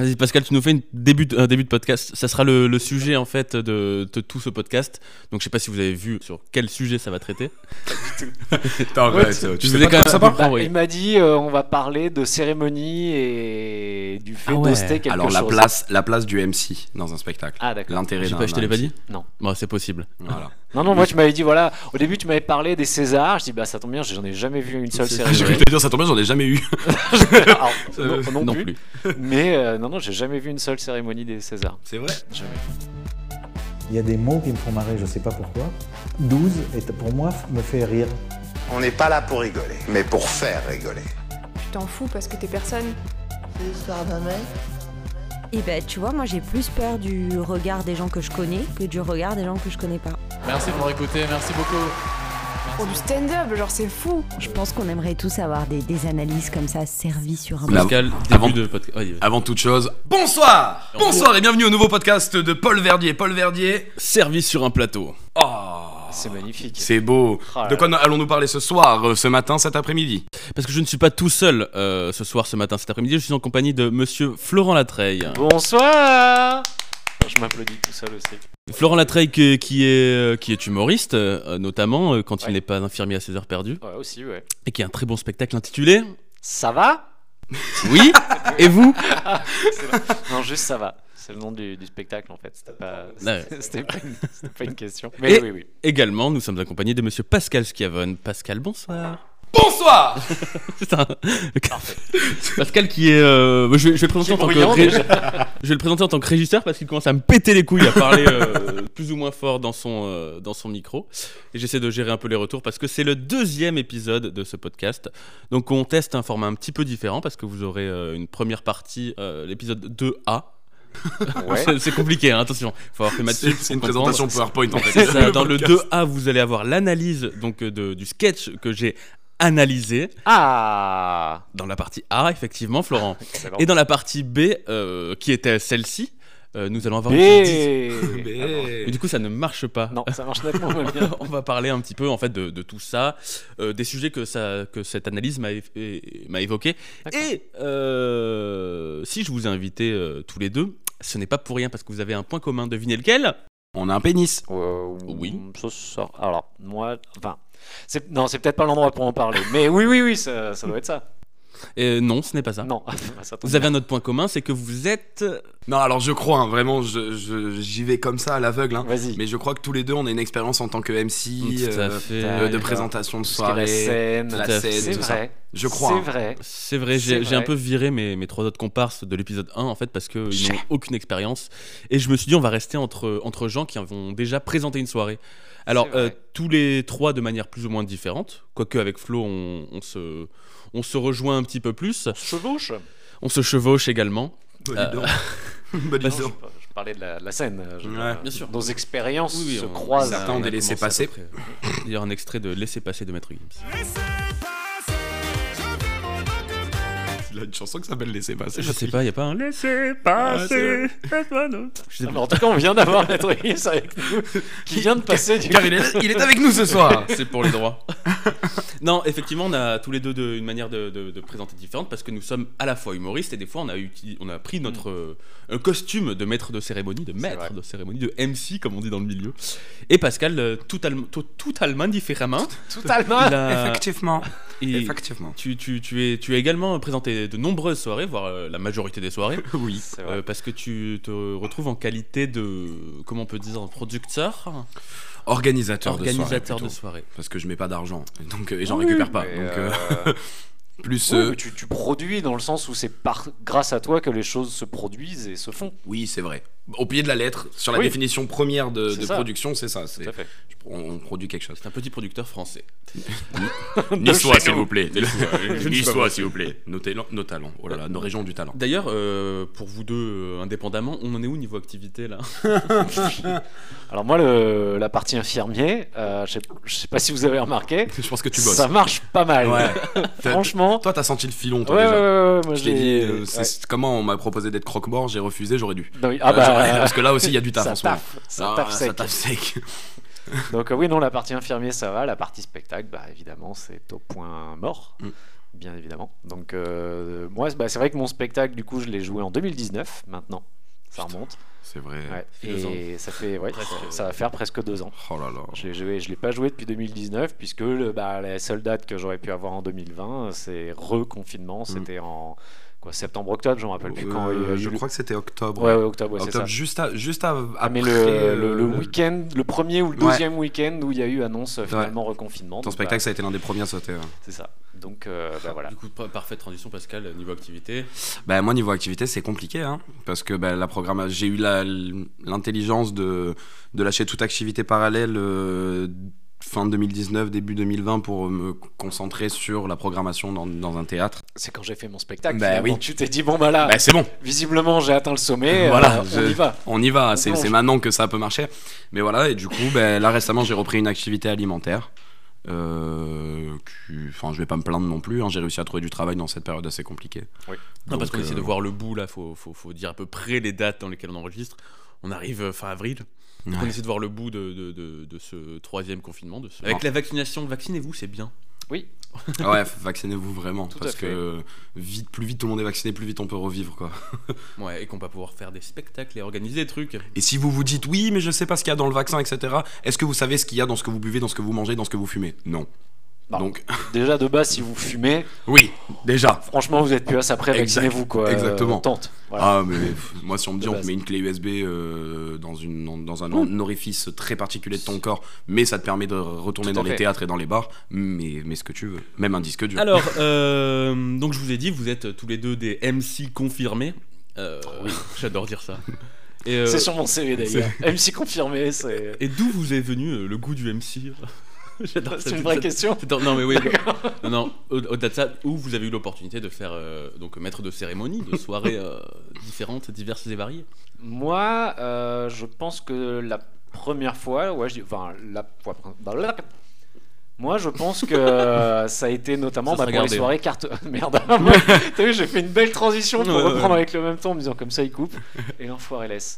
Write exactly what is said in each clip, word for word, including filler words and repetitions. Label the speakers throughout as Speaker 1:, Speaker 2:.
Speaker 1: Vas-y Pascal, tu nous fais une début de, un début de podcast. Ça sera le, le sujet en fait de, de tout ce podcast. Donc je sais pas si vous avez vu sur quel sujet ça va traiter.
Speaker 2: Attends,
Speaker 3: Ouais,
Speaker 2: ouais,
Speaker 3: tu-
Speaker 2: tu
Speaker 1: je
Speaker 2: sais
Speaker 1: vous ai
Speaker 2: pas
Speaker 1: quand
Speaker 2: de quoi
Speaker 1: même
Speaker 2: ça
Speaker 1: pas-
Speaker 2: parle
Speaker 1: Ah oui.
Speaker 3: Il m'a dit euh, on va parler de cérémonie et du fait
Speaker 1: Ah ouais.
Speaker 3: d'hoster quelque
Speaker 2: Alors
Speaker 3: chose.
Speaker 2: la place, la place du M C dans un spectacle.
Speaker 3: Ah d'accord.
Speaker 2: L'intérêt
Speaker 1: Je sais
Speaker 2: d'un
Speaker 1: pas, je te l'ai
Speaker 2: d'un
Speaker 1: pas
Speaker 2: M C.
Speaker 1: dit.
Speaker 3: Non.
Speaker 1: Bon, c'est possible.
Speaker 2: Voilà.
Speaker 3: Non, non, moi tu m'avais dit voilà, au début tu m'avais parlé des Césars, je dis bah ça tombe bien, j'en ai jamais vu une seule
Speaker 1: C'est-
Speaker 3: cérémonie.
Speaker 2: J'ai cru te dire, ça tombe bien, j'en ai jamais eu.
Speaker 3: Alors,
Speaker 2: Euh,
Speaker 3: non, non
Speaker 1: Non
Speaker 3: plus.
Speaker 1: plus.
Speaker 3: Mais euh, non, non, j'ai jamais vu une seule cérémonie des Césars.
Speaker 2: C'est vrai.
Speaker 3: Jamais.
Speaker 4: Il y a des mots qui me font marrer, je sais pas pourquoi. douze, est, pour moi, me fait rire.
Speaker 5: On n'est pas là pour rigoler, mais pour faire rigoler.
Speaker 6: Tu t'en fous parce que t'es personne.
Speaker 7: C'est l'histoire d'un mec.
Speaker 8: Et ben tu vois, moi j'ai plus peur du regard des gens que je connais que du regard des gens que je connais pas.
Speaker 9: Merci pour écouter, merci beaucoup.
Speaker 6: Pour du stand-up, genre c'est fou.
Speaker 8: Je pense qu'on aimerait tous avoir des, des analyses comme ça servies sur un
Speaker 2: Mais
Speaker 1: Pascal, début
Speaker 2: avant-
Speaker 1: de podcast. Vas-y, vas-y.
Speaker 2: Avant toute chose, bonsoir Bonsoir et bienvenue au nouveau podcast de Paul Verdier. Paul Verdier.
Speaker 1: Service sur un plateau.
Speaker 2: Oh,
Speaker 3: C'est magnifique.
Speaker 2: c'est beau.
Speaker 3: Oh là
Speaker 2: De quoi
Speaker 3: là.
Speaker 2: allons-nous parler ce soir, euh, ce matin, cet après-midi?
Speaker 1: Parce que je ne suis pas tout seul euh, ce soir, ce matin, cet après-midi. Je suis en compagnie de Monsieur Florent Latreille.
Speaker 3: Bonsoir. Je m'applaudis tout seul aussi.
Speaker 1: Florent Latreille que- qui est euh, qui est humoriste, euh, notamment euh, quand
Speaker 3: Ouais.
Speaker 1: il n'est pas infirmier à ses heures perdues,
Speaker 3: Ouais, aussi, ouais.
Speaker 1: et qui a un très bon spectacle intitulé.
Speaker 3: Ça va?
Speaker 1: Oui. Et vous?
Speaker 3: C'est le- Non, juste ça va. C'est le nom du, du spectacle en fait. C'était pas,
Speaker 1: Ouais.
Speaker 3: c'était, c'était pas, une, c'était pas une question. Mais
Speaker 1: Et-
Speaker 3: oui, oui.
Speaker 1: Également, nous sommes accompagnés de Monsieur Pascal Schiavone. Pascal, bonsoir.
Speaker 2: Bonsoir
Speaker 1: Putain. Pascal qui est, euh, je, vais, je vais le présenter en tant que
Speaker 3: bruyant,
Speaker 1: ré-
Speaker 3: déjà.
Speaker 1: je vais le présenter en tant que régisseur parce qu'il commence à me péter les couilles à parler euh, plus ou moins fort dans son euh, dans son micro, et j'essaie de gérer un peu les retours parce que c'est le deuxième épisode de ce podcast. Donc on teste un format un petit peu différent parce que vous aurez euh, une première partie, euh, l'épisode deux A.
Speaker 3: Ouais.
Speaker 1: c'est, c'est compliqué, hein, attention. Faut avoir fait maths
Speaker 2: C'est
Speaker 1: sup
Speaker 2: c'est
Speaker 1: pour
Speaker 2: une
Speaker 1: comprendre.
Speaker 2: présentation PowerPoint en fait.
Speaker 1: C'est ça, dans le
Speaker 2: podcast.
Speaker 1: deux A, vous allez avoir l'analyse donc euh, de, du sketch que j'ai analysé
Speaker 3: Ah.
Speaker 1: dans la partie A, effectivement, Florent.
Speaker 3: Excellent.
Speaker 1: Et dans la partie B, euh, qui était celle-ci, euh, nous allons avoir
Speaker 3: B.
Speaker 1: une petite dis-
Speaker 2: Mais-
Speaker 1: Et du coup, ça ne marche pas.
Speaker 3: Non, ça marche nettement moins bien.
Speaker 1: On va parler un petit peu en fait de, de tout ça, euh, des sujets que ça, que cette analyse m'a, é- é- m'a évoqué.
Speaker 3: D'accord.
Speaker 1: Et euh, si je vous ai invités euh, tous les deux, ce n'est pas pour rien parce que vous avez un point commun. Devinez lequel?
Speaker 2: On a un pénis.
Speaker 3: Euh,
Speaker 1: Oui.
Speaker 3: Ça sort. Alors, moi, enfin, c'est, non, c'est peut-être pas l'endroit pour en parler. Mais oui, oui, oui, ça, ça doit être ça.
Speaker 1: Euh, Non, ce n'est pas ça.
Speaker 3: Non, ça tombe
Speaker 1: Vous avez
Speaker 3: bien.
Speaker 1: un autre point commun, c'est que vous êtes.
Speaker 2: Non, alors je crois, hein, vraiment, je, je- j'y vais comme ça à l'aveugle. Hein.
Speaker 3: Vas-y.
Speaker 2: Mais je crois que tous les deux, on a une expérience en tant que M C,
Speaker 1: Tout à
Speaker 2: euh,
Speaker 1: fait.
Speaker 2: euh, de
Speaker 3: D'accord.
Speaker 2: présentation de
Speaker 3: Parce qu'il y a
Speaker 2: soirée,
Speaker 3: la scène,
Speaker 2: la
Speaker 1: tout à
Speaker 2: scène,
Speaker 1: fait.
Speaker 3: c'est
Speaker 2: tout ça.
Speaker 3: vrai.
Speaker 2: Je crois.
Speaker 3: C'est
Speaker 2: hein.
Speaker 3: vrai.
Speaker 1: C'est vrai,
Speaker 3: C'est
Speaker 1: j'ai, j'ai un
Speaker 3: vrai.
Speaker 1: peu viré mes, mes trois autres comparses de l'épisode un en fait parce qu'ils
Speaker 2: Chais.
Speaker 1: n'ont aucune expérience. Et je me suis dit, on va rester entre, entre gens qui ont déjà présenté une soirée. Alors,
Speaker 3: C'est vrai.
Speaker 1: euh, tous les trois de manière plus ou moins différente, quoique avec Flo, on, on, se, on se rejoint un petit peu plus.
Speaker 3: Chevauche.
Speaker 1: On se chevauche également.
Speaker 2: Bah, dis donc. Bah, dis
Speaker 3: Non, je,
Speaker 2: donc.
Speaker 3: je parlais de la, la scène. je veux
Speaker 2: Ouais.
Speaker 3: dire,
Speaker 1: Bien sûr.
Speaker 3: Nos expériences
Speaker 1: Oui, oui,
Speaker 3: se
Speaker 1: on-
Speaker 3: croisent.
Speaker 2: Certains
Speaker 1: on
Speaker 2: ont
Speaker 1: a
Speaker 2: des laissés
Speaker 1: commencé à
Speaker 2: passer.
Speaker 1: peu près. Il y a un extrait de Laissez passer de Maître Gims.
Speaker 2: Il a une chanson qui s'appelle Laissez passer.
Speaker 1: Je sais pas, il n'y a pas un Laissez
Speaker 2: Ah,
Speaker 1: passer. faites-moi non. Je sais
Speaker 3: Ah, mais
Speaker 1: pas.
Speaker 3: en tout cas, on vient d'avoir Maître Gims avec nous, qui vient de passer du.
Speaker 2: Car il est, il est avec nous ce soir.
Speaker 1: C'est pour les droits. Non, effectivement, on a tous les deux de- une manière de, de- de présenter différente parce que nous sommes à la fois humoristes et des fois on a, uti- on a pris notre euh, un costume de maître de cérémonie, de maître
Speaker 3: vrai.
Speaker 1: de cérémonie, de M C comme on dit dans le milieu. Et Pascal, euh, tout, allem- tout, tout allemand différemment.
Speaker 3: Totalement.
Speaker 1: il a-
Speaker 2: Effectivement.
Speaker 1: et
Speaker 2: Effectivement.
Speaker 1: tu, tu, tu, es, tu as également présenté de nombreuses soirées, voire euh, la majorité des soirées,
Speaker 2: Oui.
Speaker 3: C'est vrai.
Speaker 1: euh, parce que tu te retrouves en qualité de, comment on peut dire, producteur,
Speaker 2: Organisateur,
Speaker 1: organisateur
Speaker 2: de
Speaker 1: de
Speaker 2: soirée.
Speaker 1: soirée.
Speaker 2: plutôt. Parce que je mets pas d'argent. Donc, euh, et j'en
Speaker 3: Oui,
Speaker 2: récupère pas.
Speaker 3: mais,
Speaker 2: Donc,
Speaker 3: euh,
Speaker 2: euh, plus.
Speaker 3: oui,
Speaker 2: euh,
Speaker 3: mais tu, tu produis dans le sens où c'est par, grâce à toi que les choses se produisent et se font.
Speaker 2: Oui, c'est vrai. Au pied de la lettre, sur la
Speaker 3: Oui.
Speaker 2: définition première de,
Speaker 3: C'est
Speaker 2: de
Speaker 3: ça.
Speaker 2: production, c'est ça. C'est,
Speaker 3: Tout à fait.
Speaker 2: on, on produit quelque chose.
Speaker 1: C'est un petit producteur français.
Speaker 2: Niçois,
Speaker 3: chez
Speaker 2: s'il
Speaker 3: nous.
Speaker 2: vous plaît.
Speaker 1: Je ne suis pas
Speaker 2: Niçois,
Speaker 1: français.
Speaker 2: s'il vous plaît. Nos, talents- nos talents. Oh là là, nos régions du talent.
Speaker 1: D'ailleurs, euh, pour vous deux, euh, indépendamment, on en est où niveau activité là?
Speaker 3: Alors moi, le, la partie infirmier, euh, je sais, je sais pas si vous avez remarqué,
Speaker 2: Je pense que tu bosses.
Speaker 3: ça marche pas mal.
Speaker 2: Ouais.
Speaker 3: Franchement.
Speaker 2: Toi, t'as senti le filon, toi,
Speaker 3: Ouais, ouais,
Speaker 2: déjà.
Speaker 3: ouais, ouais, moi
Speaker 2: Je t'ai
Speaker 3: j'ai-
Speaker 2: dit, euh, c'est-
Speaker 3: ouais.
Speaker 2: c'est- comment on m'a proposé d'être croque-mort, j'ai refusé, j'aurais dû.
Speaker 3: Non, oui, ah
Speaker 2: Euh,
Speaker 3: bah,
Speaker 2: j'aurais- parce que là aussi, il y a du taf
Speaker 3: ça
Speaker 2: en ce moment.
Speaker 3: taffe, ça
Speaker 2: Ah,
Speaker 3: taffe
Speaker 2: ça
Speaker 3: sec.
Speaker 2: taffe sec.
Speaker 3: Donc euh, oui, non, la partie infirmier, ça va. La partie spectacle, bah évidemment, c'est au point mort.
Speaker 2: Mm.
Speaker 3: bien évidemment. Donc euh, moi, bah, c'est vrai que mon spectacle, du coup, je l'ai joué en deux mille dix-neuf. Maintenant, ça remonte.
Speaker 2: C'est vrai.
Speaker 3: Ouais.
Speaker 1: Deux
Speaker 3: Et ça fait, ouais,
Speaker 1: Presque,
Speaker 3: ça,
Speaker 1: euh,
Speaker 3: ça va faire presque deux ans.
Speaker 2: Oh là là.
Speaker 3: Je l'ai joué, je l'ai pas joué depuis deux mille dix-neuf puisque le, bah, la seule date que j'aurais pu avoir en deux mille vingt, c'est reconfinement. C'était en quoi, septembre-octobre, je me rappelle plus quand. Il y a
Speaker 2: Euh,
Speaker 3: eu
Speaker 2: je
Speaker 3: le-
Speaker 2: crois que c'était octobre.
Speaker 3: Ouais, ouais, octobre, ouais, c'est
Speaker 2: octobre,
Speaker 3: ça.
Speaker 2: juste à, juste à,
Speaker 3: Ah, mais
Speaker 2: après,
Speaker 3: le,
Speaker 2: euh,
Speaker 3: le, le week-end, le premier ou le
Speaker 2: Ouais.
Speaker 3: deuxième week-end où il y a eu annonce euh, finalement reconfinement.
Speaker 2: Ton
Speaker 3: donc,
Speaker 2: spectacle,
Speaker 3: bah,
Speaker 2: ça a été l'un des premiers à sauter. Ouais.
Speaker 3: c'est ça. Donc euh, bah, voilà.
Speaker 1: Du coup, pa- parfaite transition, Pascal, niveau activité.
Speaker 2: Bah, moi, niveau activité, c'est compliqué, hein, parce que bah, la programme, j'ai eu la, l'intelligence de, de lâcher toute activité parallèle euh, fin deux mille dix-neuf, début deux mille vingt pour me concentrer sur la programmation dans, dans un théâtre.
Speaker 3: C'est quand j'ai fait mon spectacle.
Speaker 2: Bah,
Speaker 3: finalement,
Speaker 2: oui.
Speaker 3: Tu t'es dit bon bah là,
Speaker 2: Bah, c'est bon,
Speaker 3: visiblement j'ai atteint le sommet.
Speaker 2: Voilà,
Speaker 3: euh,
Speaker 2: je-
Speaker 3: on y va.
Speaker 2: on y va,
Speaker 3: On
Speaker 2: c'est,
Speaker 3: plonge.
Speaker 2: c'est maintenant que ça peut marcher. Mais voilà, et du coup, bah, là récemment, j'ai repris une activité alimentaire. Euh, qui- Enfin, je vais pas me plaindre non plus, hein, j'ai réussi à trouver du travail dans cette période assez compliquée.
Speaker 3: Oui.
Speaker 1: Non, parce
Speaker 2: Donc,
Speaker 1: qu'on essaie de
Speaker 2: euh,
Speaker 1: voir le bout, là, faut, faut, faut dire à peu près les dates dans lesquelles on enregistre. On arrive euh, fin avril. Donc
Speaker 2: Ouais.
Speaker 1: on essaie de voir le bout de, de, de, de ce troisième confinement. De ce...
Speaker 2: Non.
Speaker 1: Avec la vaccination, vaccinez-vous, c'est bien.
Speaker 3: Oui.
Speaker 2: Ouais, vaccinez-vous vraiment,
Speaker 3: Tout
Speaker 2: parce
Speaker 3: à fait.
Speaker 2: que vite, plus vite tout le monde est vacciné, plus vite on peut revivre, quoi.
Speaker 1: Ouais, et qu'on va pouvoir faire des spectacles et organiser des trucs.
Speaker 2: Et si vous vous dites oui, mais je sais pas ce qu'il y a dans le vaccin, et cetera, est-ce que vous savez ce qu'il y a dans ce que vous buvez, dans ce que vous mangez, dans ce que vous fumez? Non.
Speaker 3: Bon.
Speaker 2: Donc,
Speaker 3: Déjà de base, si vous fumez,
Speaker 2: oui, déjà.
Speaker 3: franchement vous êtes plus à ça près,
Speaker 2: Exact.
Speaker 3: vaccinez-vous quoi.
Speaker 2: Exactement.
Speaker 3: Euh, tente. Voilà.
Speaker 2: Ah, mais pff, moi, si on me dit
Speaker 3: De
Speaker 2: on
Speaker 3: base.
Speaker 2: te met une clé U S B euh, dans, une, dans un, un orifice très particulier de ton corps, mais ça te permet de retourner
Speaker 3: Tout
Speaker 2: dans
Speaker 3: à
Speaker 2: les
Speaker 3: fait.
Speaker 2: théâtres et dans les bars, mais, mais ce que tu veux. Même un disque dur.
Speaker 1: Alors, euh, donc je vous ai dit, vous êtes tous les deux des M C confirmés. Euh, J'adore dire ça. Et, euh,
Speaker 3: C'est sur mon C V d'ailleurs. M C confirmé, c'est.
Speaker 1: et d'où vous est venu euh, le goût du M C? J'adore
Speaker 3: C'est
Speaker 1: cette-
Speaker 3: une vraie
Speaker 1: cette-
Speaker 3: question.
Speaker 1: cette- Non mais oui, non, non, au- au-delà de ça, où vous avez eu l'opportunité de faire euh, donc maître de cérémonie, de soirées euh, différentes, diverses et variées.
Speaker 3: Moi, euh, je pense que la première fois, ouais, je dis, enfin la fois. Moi, je pense que euh, ça a été notamment
Speaker 1: Ça
Speaker 3: bah,
Speaker 1: sera
Speaker 3: pour les
Speaker 1: gardé.
Speaker 3: soirées cartes. Merde. T'as vu, j'ai fait une belle transition pour
Speaker 1: Ouais, ouais,
Speaker 3: reprendre
Speaker 1: ouais.
Speaker 3: avec le même ton en me disant comme ça il coupe et l'enfoiré laisse.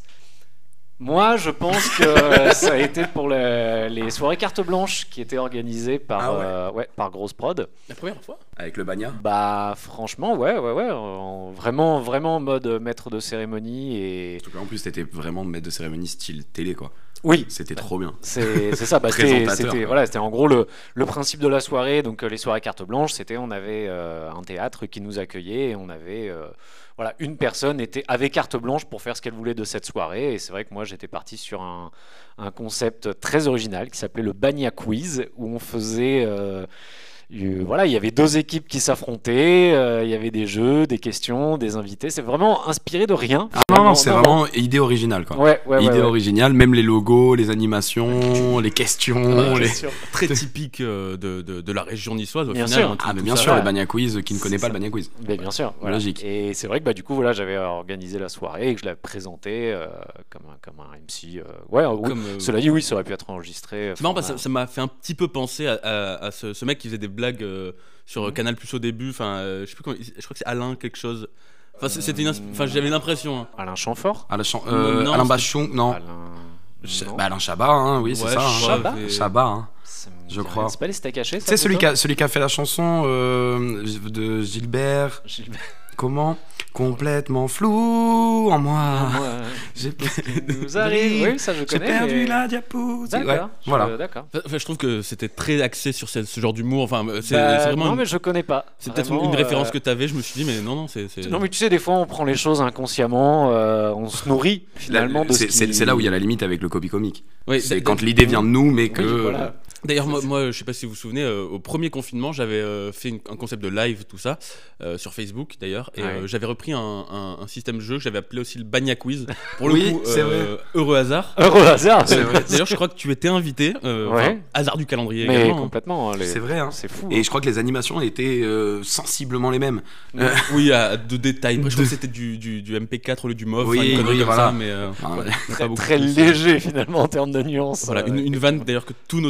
Speaker 3: Moi, je pense que euh, ça a été pour le- les soirées carte blanche qui étaient organisées par,
Speaker 2: Ah ouais.
Speaker 3: euh, ouais, par Grosse Prod.
Speaker 1: La première fois.
Speaker 2: Avec le bagnat.
Speaker 3: Bah, franchement, ouais, ouais, ouais. en- vraiment, vraiment en mode maître de cérémonie et.
Speaker 2: Surtout qu'en plus, t'étais vraiment maître de cérémonie style télé, quoi.
Speaker 3: Oui,
Speaker 2: C'était trop bien.
Speaker 3: C'est c'est ça, bah, c'était
Speaker 2: Présentateur,
Speaker 3: c'était-
Speaker 2: quoi.
Speaker 3: voilà, c'était en gros le, le principe de la soirée. Donc euh, les soirées carte blanche, c'était on avait euh, un théâtre qui nous accueillait et on avait euh, voilà, une personne était avait carte blanche pour faire ce qu'elle voulait de cette soirée. Et c'est vrai que moi j'étais parti sur un, un concept très original qui s'appelait le Bagna Quiz où on faisait euh, euh, voilà, il y avait deux équipes qui s'affrontaient, euh, il y avait des jeux, des questions, des invités. C'est vraiment inspiré de rien.
Speaker 2: Ah non, non, c'est vraiment idée originale, quoi.
Speaker 3: Ouais, ouais, ouais,
Speaker 2: idée
Speaker 3: ouais.
Speaker 2: originale, même les logos, les animations, les questions. les...
Speaker 1: Très typique euh, de, de, de la région niçoise au
Speaker 3: Bien
Speaker 1: final.
Speaker 3: sûr.
Speaker 1: hein, tout-
Speaker 2: Ah, mais
Speaker 1: tout
Speaker 2: bien
Speaker 1: ça.
Speaker 2: sûr, les Bagna Quiz, qui ne
Speaker 3: C'est
Speaker 2: connaît pas
Speaker 3: ça.
Speaker 2: le Bagna Quiz.
Speaker 3: Mais bien sûr, voilà.
Speaker 2: Logique.
Speaker 3: Et c'est vrai que bah, du coup, voilà, j'avais organisé la soirée et que je l'ai présenté euh, comme, un, comme un M C. euh, Ouais, oui.
Speaker 1: Comme, euh,
Speaker 3: Cela dit, oui, ça aurait pu être enregistré. euh,
Speaker 1: C'est marrant parce que
Speaker 3: format-
Speaker 1: ça ça m'a fait un petit peu penser à, à- à ce, ce mec qui faisait des blagues euh, sur euh,
Speaker 3: Mhm.
Speaker 1: Canal Plus au début. Enfin, euh, je sais plus comment. Je crois que c'est Alain quelque chose. Enfin, c'est- c'était une. ins- Enfin, j'avais l'impression. hein.
Speaker 3: Alain Chamfort
Speaker 2: Alain, Chan- euh,
Speaker 1: Non,
Speaker 2: Alain
Speaker 1: c'est-
Speaker 2: Bachung, non.
Speaker 3: Alain.
Speaker 2: Ch-
Speaker 3: Non.
Speaker 2: bah, Alain Chabat, hein, oui, c'est
Speaker 1: Ouais,
Speaker 2: ça. hein.
Speaker 3: Chabat
Speaker 1: et-
Speaker 2: Chabat, hein.
Speaker 3: Ça me
Speaker 2: je
Speaker 3: dit
Speaker 2: crois.
Speaker 3: rien. C'est pas les steaks hachés,
Speaker 2: Tu sais, celui, qui a- celui qui a fait la chanson euh, de Gilbert,
Speaker 3: Gilbert.
Speaker 2: comment Complètement flou en moi.
Speaker 3: Moi,
Speaker 2: J'ai
Speaker 3: nous arrive. Oui, ça je
Speaker 2: J'ai
Speaker 3: connais.
Speaker 2: perdu
Speaker 3: mais-
Speaker 2: la diapo.
Speaker 3: D'accord.
Speaker 2: Ouais,
Speaker 3: je-
Speaker 2: voilà.
Speaker 3: D'accord.
Speaker 1: Enfin, je trouve que c'était très axé sur ce, ce genre d'humour. Enfin, c'est
Speaker 3: Bah,
Speaker 1: c'est vraiment.
Speaker 3: non,
Speaker 1: une-
Speaker 3: mais je connais pas.
Speaker 1: C'est peut-être une,
Speaker 3: Vraiment,
Speaker 1: une référence
Speaker 3: euh,
Speaker 1: que tu avais. Je me suis dit, mais non, non, c'est. c'est-
Speaker 3: Non, mais tu sais, des fois, on prend les choses inconsciemment, euh, on se nourrit finalement de ce
Speaker 2: C'est
Speaker 3: qui...
Speaker 2: c'est- c'est là où il y a la limite avec le copy comique.
Speaker 1: Oui,
Speaker 2: C'est
Speaker 1: d-
Speaker 2: quand
Speaker 1: d-
Speaker 2: l'idée vient de nous, mais que.
Speaker 3: Oui, voilà.
Speaker 1: D'ailleurs, moi, moi, je sais pas si vous vous souvenez, euh, au premier confinement, j'avais euh, fait une- un concept de live, tout ça, euh, sur Facebook d'ailleurs, et
Speaker 3: Ouais.
Speaker 1: euh, j'avais repris un, un- un système de jeu que j'avais appelé aussi le Bagna Quiz. Pour le
Speaker 2: Oui,
Speaker 1: coup,
Speaker 2: c'est
Speaker 1: euh, heureux hasard.
Speaker 3: Heureux hasard.
Speaker 2: C'est vrai.
Speaker 1: D'ailleurs, je crois que tu étais invité. euh,
Speaker 3: Ouais.
Speaker 1: enfin, hasard du calendrier
Speaker 3: Mais
Speaker 1: également. hein.
Speaker 3: complètement. hein, les-
Speaker 2: C'est vrai, hein.
Speaker 3: C'est fou.
Speaker 2: Et je crois que les animations étaient euh, sensiblement les mêmes. Euh,
Speaker 1: Oui, à de détails. Moi, je crois
Speaker 2: De-
Speaker 1: que c'était du, du, du M P quatre au lieu du M O V.
Speaker 2: Oui,
Speaker 1: enfin, une connerie
Speaker 2: oui,
Speaker 1: comme
Speaker 2: voilà.
Speaker 1: ça, mais euh,
Speaker 2: Enfin,
Speaker 1: voilà, pas
Speaker 3: très,
Speaker 1: beaucoup
Speaker 3: très
Speaker 1: plus.
Speaker 3: léger finalement en termes de nuances.
Speaker 1: Voilà,
Speaker 3: euh,
Speaker 1: une, une vanne d'ailleurs que tous nos auditeurs comprennent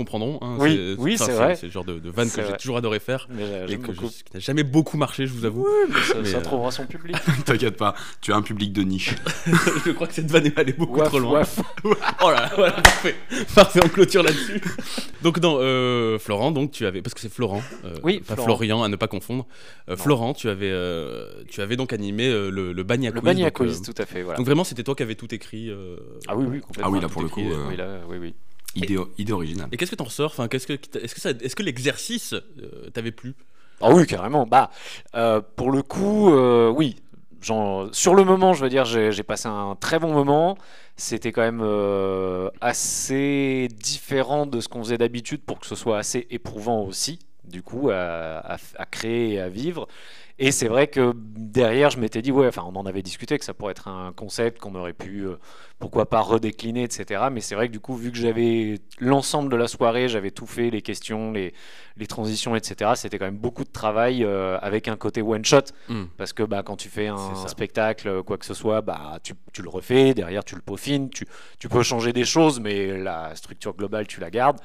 Speaker 1: comprendront. Hein,
Speaker 3: Oui,
Speaker 1: c'est,
Speaker 3: oui,
Speaker 1: enfin,
Speaker 3: c'est
Speaker 1: c'est,
Speaker 3: vrai.
Speaker 1: c'est le genre de, de vanne
Speaker 3: C'est
Speaker 1: que
Speaker 3: vrai.
Speaker 1: j'ai toujours adoré faire
Speaker 3: Mais, euh,
Speaker 1: et
Speaker 3: j'aime
Speaker 1: que je-
Speaker 3: beaucoup.
Speaker 1: qui n'a jamais beaucoup marché, je vous avoue.
Speaker 3: Oui, mais ça,
Speaker 1: Mais,
Speaker 3: ça
Speaker 1: euh,
Speaker 3: trouvera son public.
Speaker 2: T'inquiète pas, tu as un public de niche.
Speaker 1: Je crois que cette vanne est allée beaucoup
Speaker 3: Waf,
Speaker 1: trop loin.
Speaker 3: waf.
Speaker 1: Oh là là, voilà, parfait. Parfait, on clôture là-dessus. Donc, dans euh, Florent, donc tu avais. Parce que c'est Florent. euh,
Speaker 3: Oui,
Speaker 1: pas
Speaker 3: Florent.
Speaker 1: Florian, à ne pas confondre. Euh, Florent, tu avais, euh, tu avais donc animé euh, le, le Bagna
Speaker 3: Le
Speaker 1: Quiz.
Speaker 3: Bagna
Speaker 1: donc, euh,
Speaker 3: Quiz, tout à fait. Voilà.
Speaker 1: donc, vraiment, c'était toi qui avais tout écrit. euh,
Speaker 3: Ah oui, oui, complètement.
Speaker 2: Ah oui, là
Speaker 1: tout
Speaker 2: pour le
Speaker 1: écrit,
Speaker 2: coup,
Speaker 1: euh,
Speaker 2: euh,
Speaker 3: Oui, là, oui, oui.
Speaker 2: idée, idée originale.
Speaker 1: Et qu'est-ce que t'en ressors enfin, qu'est-ce que, est-ce, que ça, est-ce que l'exercice euh, t'avait plu?
Speaker 3: Ah oui, carrément. Bah, euh, pour le coup, euh, oui. Genre, sur le moment, je veux dire, j'ai, j'ai passé un très bon moment. C'était quand même euh, assez différent de ce qu'on faisait d'habitude pour que ce soit assez éprouvant aussi, du coup, à, à- à créer et à vivre. Et c'est vrai que derrière, je m'étais dit, ouais, enfin, on en avait discuté, que ça pourrait être un concept qu'on aurait pu, euh, pourquoi pas, redécliner, et cetera. Mais c'est vrai que du coup, vu que j'avais l'ensemble de la soirée, j'avais tout fait, les questions, les, les transitions, et cetera, c'était quand même beaucoup de travail euh, avec un côté one-shot.
Speaker 1: Hmm.
Speaker 3: Parce que bah, quand tu fais un
Speaker 1: C'est ça.
Speaker 3: spectacle, quoi que ce soit, bah, tu, tu le refais, derrière tu le peaufines, tu, tu peux changer des choses, mais la structure globale, tu la gardes.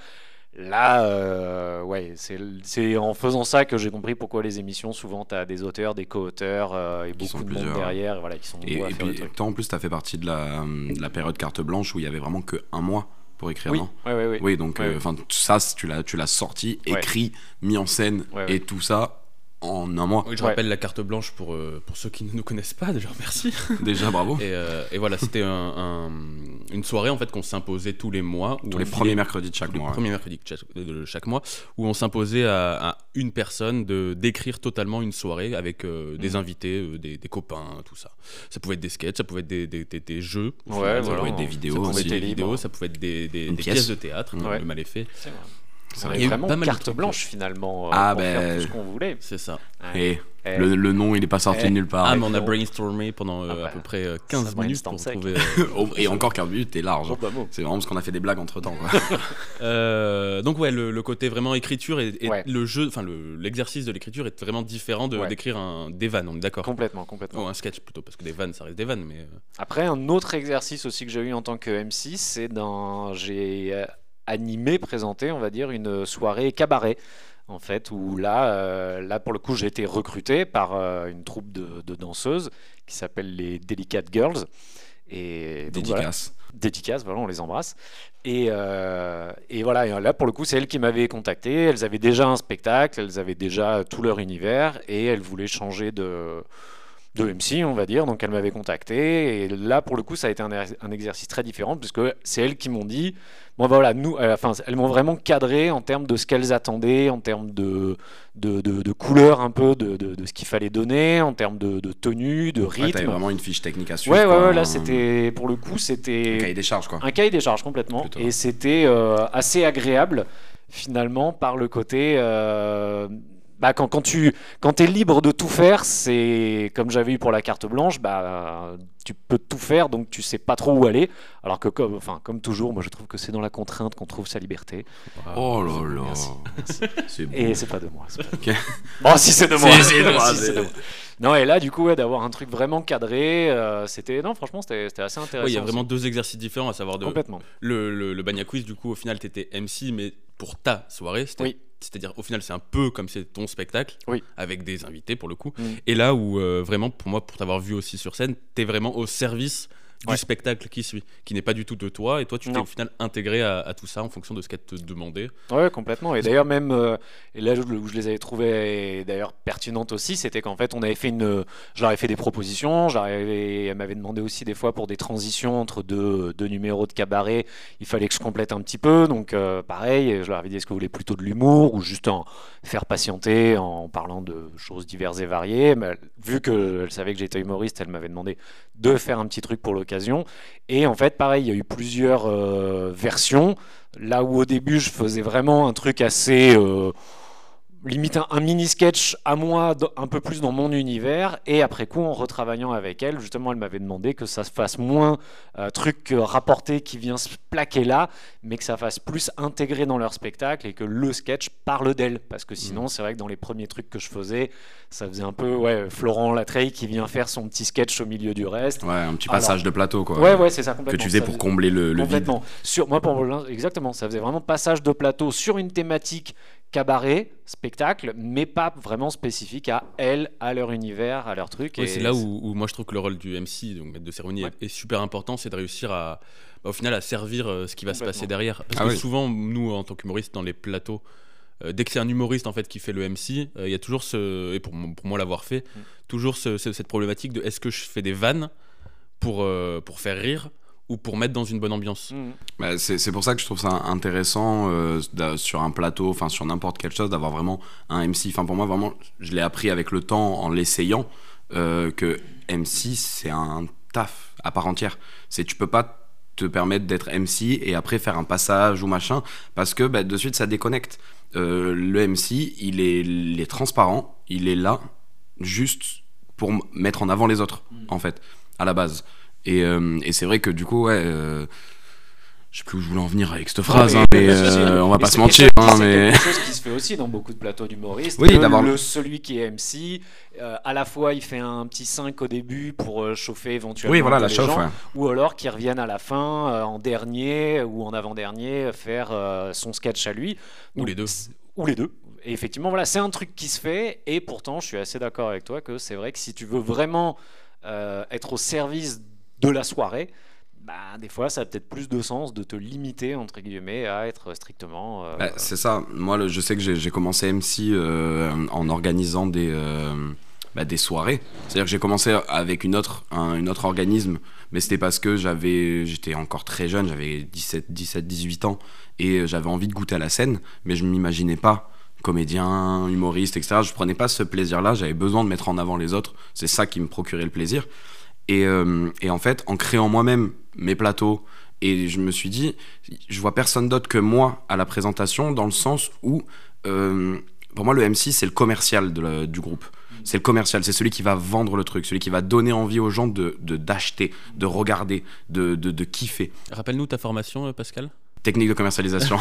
Speaker 3: Là, euh, ouais, c'est, c'est en faisant ça que j'ai compris pourquoi les émissions, souvent, tu as des auteurs, des co-auteurs euh, et
Speaker 2: Qui sont
Speaker 3: beaucoup de monde
Speaker 2: plusieurs.
Speaker 3: derrière voilà, qui sont
Speaker 2: Et,
Speaker 3: nombreux à
Speaker 2: et
Speaker 3: faire le
Speaker 2: puis,
Speaker 3: truc.
Speaker 2: toi en plus, t'as fait partie de la, de la période carte blanche où il y avait vraiment que un mois pour écrire,
Speaker 3: Oui,
Speaker 2: non
Speaker 3: ouais, ouais, ouais.
Speaker 2: Oui, donc
Speaker 3: Ouais,
Speaker 2: euh,
Speaker 3: ouais.
Speaker 2: enfin ça, tu l'as, tu l'as sorti,
Speaker 3: Ouais.
Speaker 2: écrit, mis en scène
Speaker 3: Ouais,
Speaker 2: et
Speaker 3: ouais.
Speaker 2: tout ça en un mois.
Speaker 1: Oui, je
Speaker 3: Ouais.
Speaker 1: rappelle la carte blanche pour, euh, pour ceux qui ne nous connaissent pas, déjà, merci.
Speaker 2: Déjà, bravo.
Speaker 1: Et, euh, et voilà, c'était un, un- une soirée en fait qu'on s'imposait tous les mois. Où
Speaker 2: Tous
Speaker 1: on
Speaker 2: les
Speaker 1: filait-
Speaker 2: premiers mercredis de chaque
Speaker 1: tous les
Speaker 2: mois. ouais.
Speaker 1: premiers mercredis de chaque, de chaque mois, où on s'imposait à, à une personne de d'écrire totalement une soirée avec euh, des
Speaker 3: Mhm.
Speaker 1: invités, euh, des, des copains, tout ça. Ça pouvait être des sketchs, ça pouvait être des, des, des- des jeux, au
Speaker 3: Ouais,
Speaker 1: final,
Speaker 3: voilà,
Speaker 1: ça pouvait être
Speaker 2: des
Speaker 1: des
Speaker 2: vidéos
Speaker 1: ça pouvait
Speaker 2: aussi.
Speaker 1: être des
Speaker 3: Libre.
Speaker 1: vidéos, ça pouvait être des, des,
Speaker 2: Une
Speaker 1: des
Speaker 2: pièce.
Speaker 1: pièces de théâtre,
Speaker 2: Ouais.
Speaker 1: le mal est fait.
Speaker 3: C'est vrai.
Speaker 2: C'est
Speaker 3: On
Speaker 2: vrai.
Speaker 1: Il y
Speaker 3: avait
Speaker 1: a eu
Speaker 3: vraiment
Speaker 1: pas mal de
Speaker 3: carte
Speaker 1: trucs.
Speaker 3: blanche finalement euh,
Speaker 2: Ah,
Speaker 3: pour
Speaker 2: ben,
Speaker 3: faire tout ce qu'on voulait.
Speaker 1: C'est ça.
Speaker 2: Et
Speaker 3: Eh,
Speaker 2: le, le nom, il est pas sorti
Speaker 3: Eh.
Speaker 2: de nulle part.
Speaker 1: Ah,
Speaker 2: Et-
Speaker 1: mais on a
Speaker 3: non.
Speaker 1: brainstormé pendant euh,
Speaker 3: Ah bah,
Speaker 1: à peu près euh,
Speaker 3: ça
Speaker 1: quinze minutes
Speaker 3: brainstorm
Speaker 1: pour
Speaker 3: sec.
Speaker 1: trouver. euh,
Speaker 2: Oh, et encore quinze minutes, t'es large.
Speaker 3: oh, bah, bon.
Speaker 2: C'est vraiment parce qu'on a fait des blagues entre temps. Quoi.
Speaker 1: Euh, donc ouais, le, le côté vraiment écriture et, et
Speaker 3: Ouais.
Speaker 1: le jeu, enfin le- l'exercice de l'écriture est vraiment différent de
Speaker 3: Ouais.
Speaker 1: d'écrire un, des vannes, on est d'accord.
Speaker 3: Complètement, complètement.
Speaker 1: Oh, un sketch plutôt, parce que des vannes, ça reste des vannes, mais. euh,
Speaker 3: Après, un autre exercice aussi que j'ai eu en tant que M C, c'est dans j'ai euh, animé, présenté, on va dire, une soirée cabaret. En fait, où là, euh, là pour le coup, j'ai été recruté par euh, une troupe de, de danseuses qui s'appelle les Delicate Girls. Et donc, voilà.
Speaker 2: Dédicace.
Speaker 3: Dédicace, voilà, on les embrasse. Et, euh, et voilà, et là pour le coup, c'est elles qui m'avaient contacté. Elles avaient déjà un spectacle, elles avaient déjà tout leur univers et elles voulaient changer de, de M C, on va dire. Donc elles m'avaient contacté. Et là pour le coup, ça a été un, er- un exercice très différent puisque c'est elles qui m'ont dit bon, ben voilà, nous, euh, enfin, elles m'ont vraiment cadré en termes de ce qu'elles attendaient, en termes de, de, de, de couleur un peu, de, de, de ce qu'il fallait donner, en termes de, de tenue, de
Speaker 2: Ouais,
Speaker 3: rythme.
Speaker 2: t'avais vraiment une fiche technique à suivre.
Speaker 3: Ouais, ouais,
Speaker 2: quoi,
Speaker 3: ouais, là
Speaker 2: un-
Speaker 3: c'était, pour le coup, c'était
Speaker 2: Un cahier des charges, quoi.
Speaker 3: un cahier des charges complètement.
Speaker 2: Plutôt.
Speaker 3: Et c'était euh, assez agréable finalement par le côté. euh, bah, quand, quand tu quand es libre de tout faire, c'est comme j'avais eu pour la carte blanche, bah, tu peux tout faire donc tu sais pas trop où aller. Alors que comme, enfin, comme toujours, moi je trouve que c'est dans la contrainte qu'on trouve sa liberté.
Speaker 2: Oh là là.
Speaker 3: Merci, merci.
Speaker 2: C'est beau.
Speaker 3: Et c'est pas de moi. c'est pas de
Speaker 2: Ok.
Speaker 3: moi. Bon, si c'est de moi.
Speaker 2: Si, c'est de moi,
Speaker 3: Si, c'est
Speaker 2: c'est-
Speaker 3: de moi. Non, et là, du coup, ouais, d'avoir un truc vraiment cadré, euh, c'était. Non, franchement, c'était c'était assez intéressant.
Speaker 1: Ouais, il y a vraiment
Speaker 3: aussi.
Speaker 1: deux exercices différents, à savoir de,
Speaker 3: Complètement.
Speaker 1: le, le, le Bagna Quiz, du coup, au final, t'étais M C, mais pour ta soirée, c'était-
Speaker 3: Oui.
Speaker 1: c'est-à-dire, au final, c'est un peu comme c'est ton spectacle,
Speaker 3: Oui.
Speaker 1: avec des invités pour le coup.
Speaker 3: Mm.
Speaker 1: Et là où, euh, vraiment, pour moi, pour t'avoir vu aussi sur scène, t'es vraiment au service du
Speaker 3: Ouais.
Speaker 1: spectacle qui suit, qui n'est pas du tout de toi, et toi, tu t'es
Speaker 3: Non.
Speaker 1: au final intégré à, à tout ça en fonction de ce qu'elle te demandait.
Speaker 3: Ouais, complètement. Et d'ailleurs, même, euh, et là où je les avais trouvées d'ailleurs pertinentes aussi, c'était qu'en fait, on avait fait une. Je leur avais fait des propositions. J'avais, elle m'avait demandé aussi des fois pour des transitions entre deux, deux numéros de cabaret, il fallait que je complète un petit peu. Donc, euh, pareil, je leur avais dit est-ce que vous voulez plutôt de l'humour ou juste en faire patienter en parlant de choses diverses et variées. Mais vu qu'elle savait que j'étais humoriste, elle m'avait demandé de faire un petit truc pour l'occasion. Et en fait, pareil, il y a eu plusieurs euh, versions. Là où au début je faisais vraiment un truc assez, euh, limite un, un mini-sketch à moi, d- un peu plus dans mon univers, et après coup, en retravaillant avec elle, justement, elle m'avait demandé que ça se fasse moins euh, truc que rapporté qui vient se plaquer là, mais que ça fasse plus intégré dans leur spectacle et que le sketch parle d'elle, parce que sinon, c'est vrai que dans les premiers trucs que je faisais, ça faisait un peu, ouais, Florent Latreille qui vient faire son petit sketch au milieu du reste.
Speaker 2: Ouais, un petit passage
Speaker 3: Alors,
Speaker 2: de plateau, quoi.
Speaker 3: Ouais, ouais, c'est ça, complètement.
Speaker 2: Que tu faisais
Speaker 3: Ça
Speaker 2: pour
Speaker 3: faisait-
Speaker 2: combler le, le vide.
Speaker 3: Complètement. Sur, moi, pour l'in- exactement, ça faisait vraiment passage de plateau sur une thématique cabaret, spectacle, mais pas vraiment spécifique à elle, à leur univers, à leur truc.
Speaker 1: Ouais,
Speaker 3: et
Speaker 1: c'est là où, où moi je trouve que le rôle du M C, donc maître de cérémonie,
Speaker 3: Ouais.
Speaker 1: est, est super important, c'est de réussir à, bah, au final, à servir euh, ce qui va se
Speaker 3: Complètement.
Speaker 1: passer derrière. Parce
Speaker 2: Ah
Speaker 1: que
Speaker 2: oui.
Speaker 1: souvent, nous, en tant qu'humoristes, dans les plateaux, euh, dès que c'est un humoriste en fait qui fait le M C, euh, il y a toujours ce, et pour, mon- pour moi l'avoir fait,
Speaker 3: Mm.
Speaker 1: toujours ce- ce- cette problématique de est-ce que je fais des vannes pour, euh, pour faire rire ou pour mettre dans une bonne ambiance.
Speaker 3: Mhm.
Speaker 2: Bah, c'est c'est pour ça que je trouve ça intéressant euh, d'a- sur un plateau, enfin sur n'importe quelle chose, d'avoir vraiment un M C. Enfin pour moi vraiment, je l'ai appris avec le temps en l'essayant euh, que M C c'est un taf à part entière. C'est tu peux pas te permettre d'être M C et après faire un passage ou machin parce que bah, de suite ça déconnecte. Euh, le M C il est, il est transparent, il est là juste pour m- mettre en avant les autres en fait à la base. Et, euh, et c'est vrai que du coup, ouais, euh, je sais plus où je voulais en venir avec cette phrase, hein, mais euh, on va
Speaker 3: Mais
Speaker 2: pas
Speaker 3: c'est
Speaker 2: se mentir.
Speaker 3: quelque chose-
Speaker 2: Hein,
Speaker 3: c'est
Speaker 2: mais...
Speaker 3: quelque chose qui se fait aussi dans beaucoup de plateaux d'humoristes.
Speaker 2: Oui,
Speaker 3: que
Speaker 2: d'avoir-
Speaker 3: le, celui qui est M C, euh, à la fois il fait un petit cinq au début pour euh, chauffer éventuellement
Speaker 2: Oui, voilà,
Speaker 3: un peu
Speaker 2: la
Speaker 3: les
Speaker 2: chauffe,
Speaker 3: gens,
Speaker 2: ouais.
Speaker 3: ou alors qu'ils reviennent à la fin, euh, en dernier ou en avant-dernier, faire euh, son sketch à lui.
Speaker 1: Ou
Speaker 3: Donc,
Speaker 1: les deux.
Speaker 3: c'est- Ou les deux. Et effectivement, voilà, c'est un truc qui se fait, et pourtant, je suis assez d'accord avec toi que c'est vrai que si tu veux vraiment euh, être au service de la soirée, bah, des fois, ça a peut-être plus de sens de te limiter, entre guillemets, à être strictement... euh,
Speaker 2: Bah, c'est ça. Moi, le- je sais que j'ai j'ai commencé M C euh, en organisant des, euh, bah, des soirées. C'est-à-dire que j'ai commencé avec une autre, un une autre organisme, mais c'était parce que j'avais, j'étais encore très jeune, j'avais dix-sept, dix-huit ans, et j'avais envie de goûter à la scène, mais je ne m'imaginais pas comédien, humoriste, et cetera. Je prenais pas ce plaisir-là, j'avais besoin de mettre en avant les autres. C'est ça qui me procurait le plaisir. Et, euh, et en fait, en créant moi-même mes plateaux, et je me suis dit, je vois personne d'autre que moi à la présentation, dans le sens où, euh, pour moi, le M C, c'est le commercial de la- du groupe. C'est le commercial, c'est celui qui va vendre le truc, celui qui va donner envie aux gens de, de- d'acheter, de regarder, de, de, de kiffer.
Speaker 1: Rappelle-nous ta formation, euh, Pascal.
Speaker 2: Technique de commercialisation.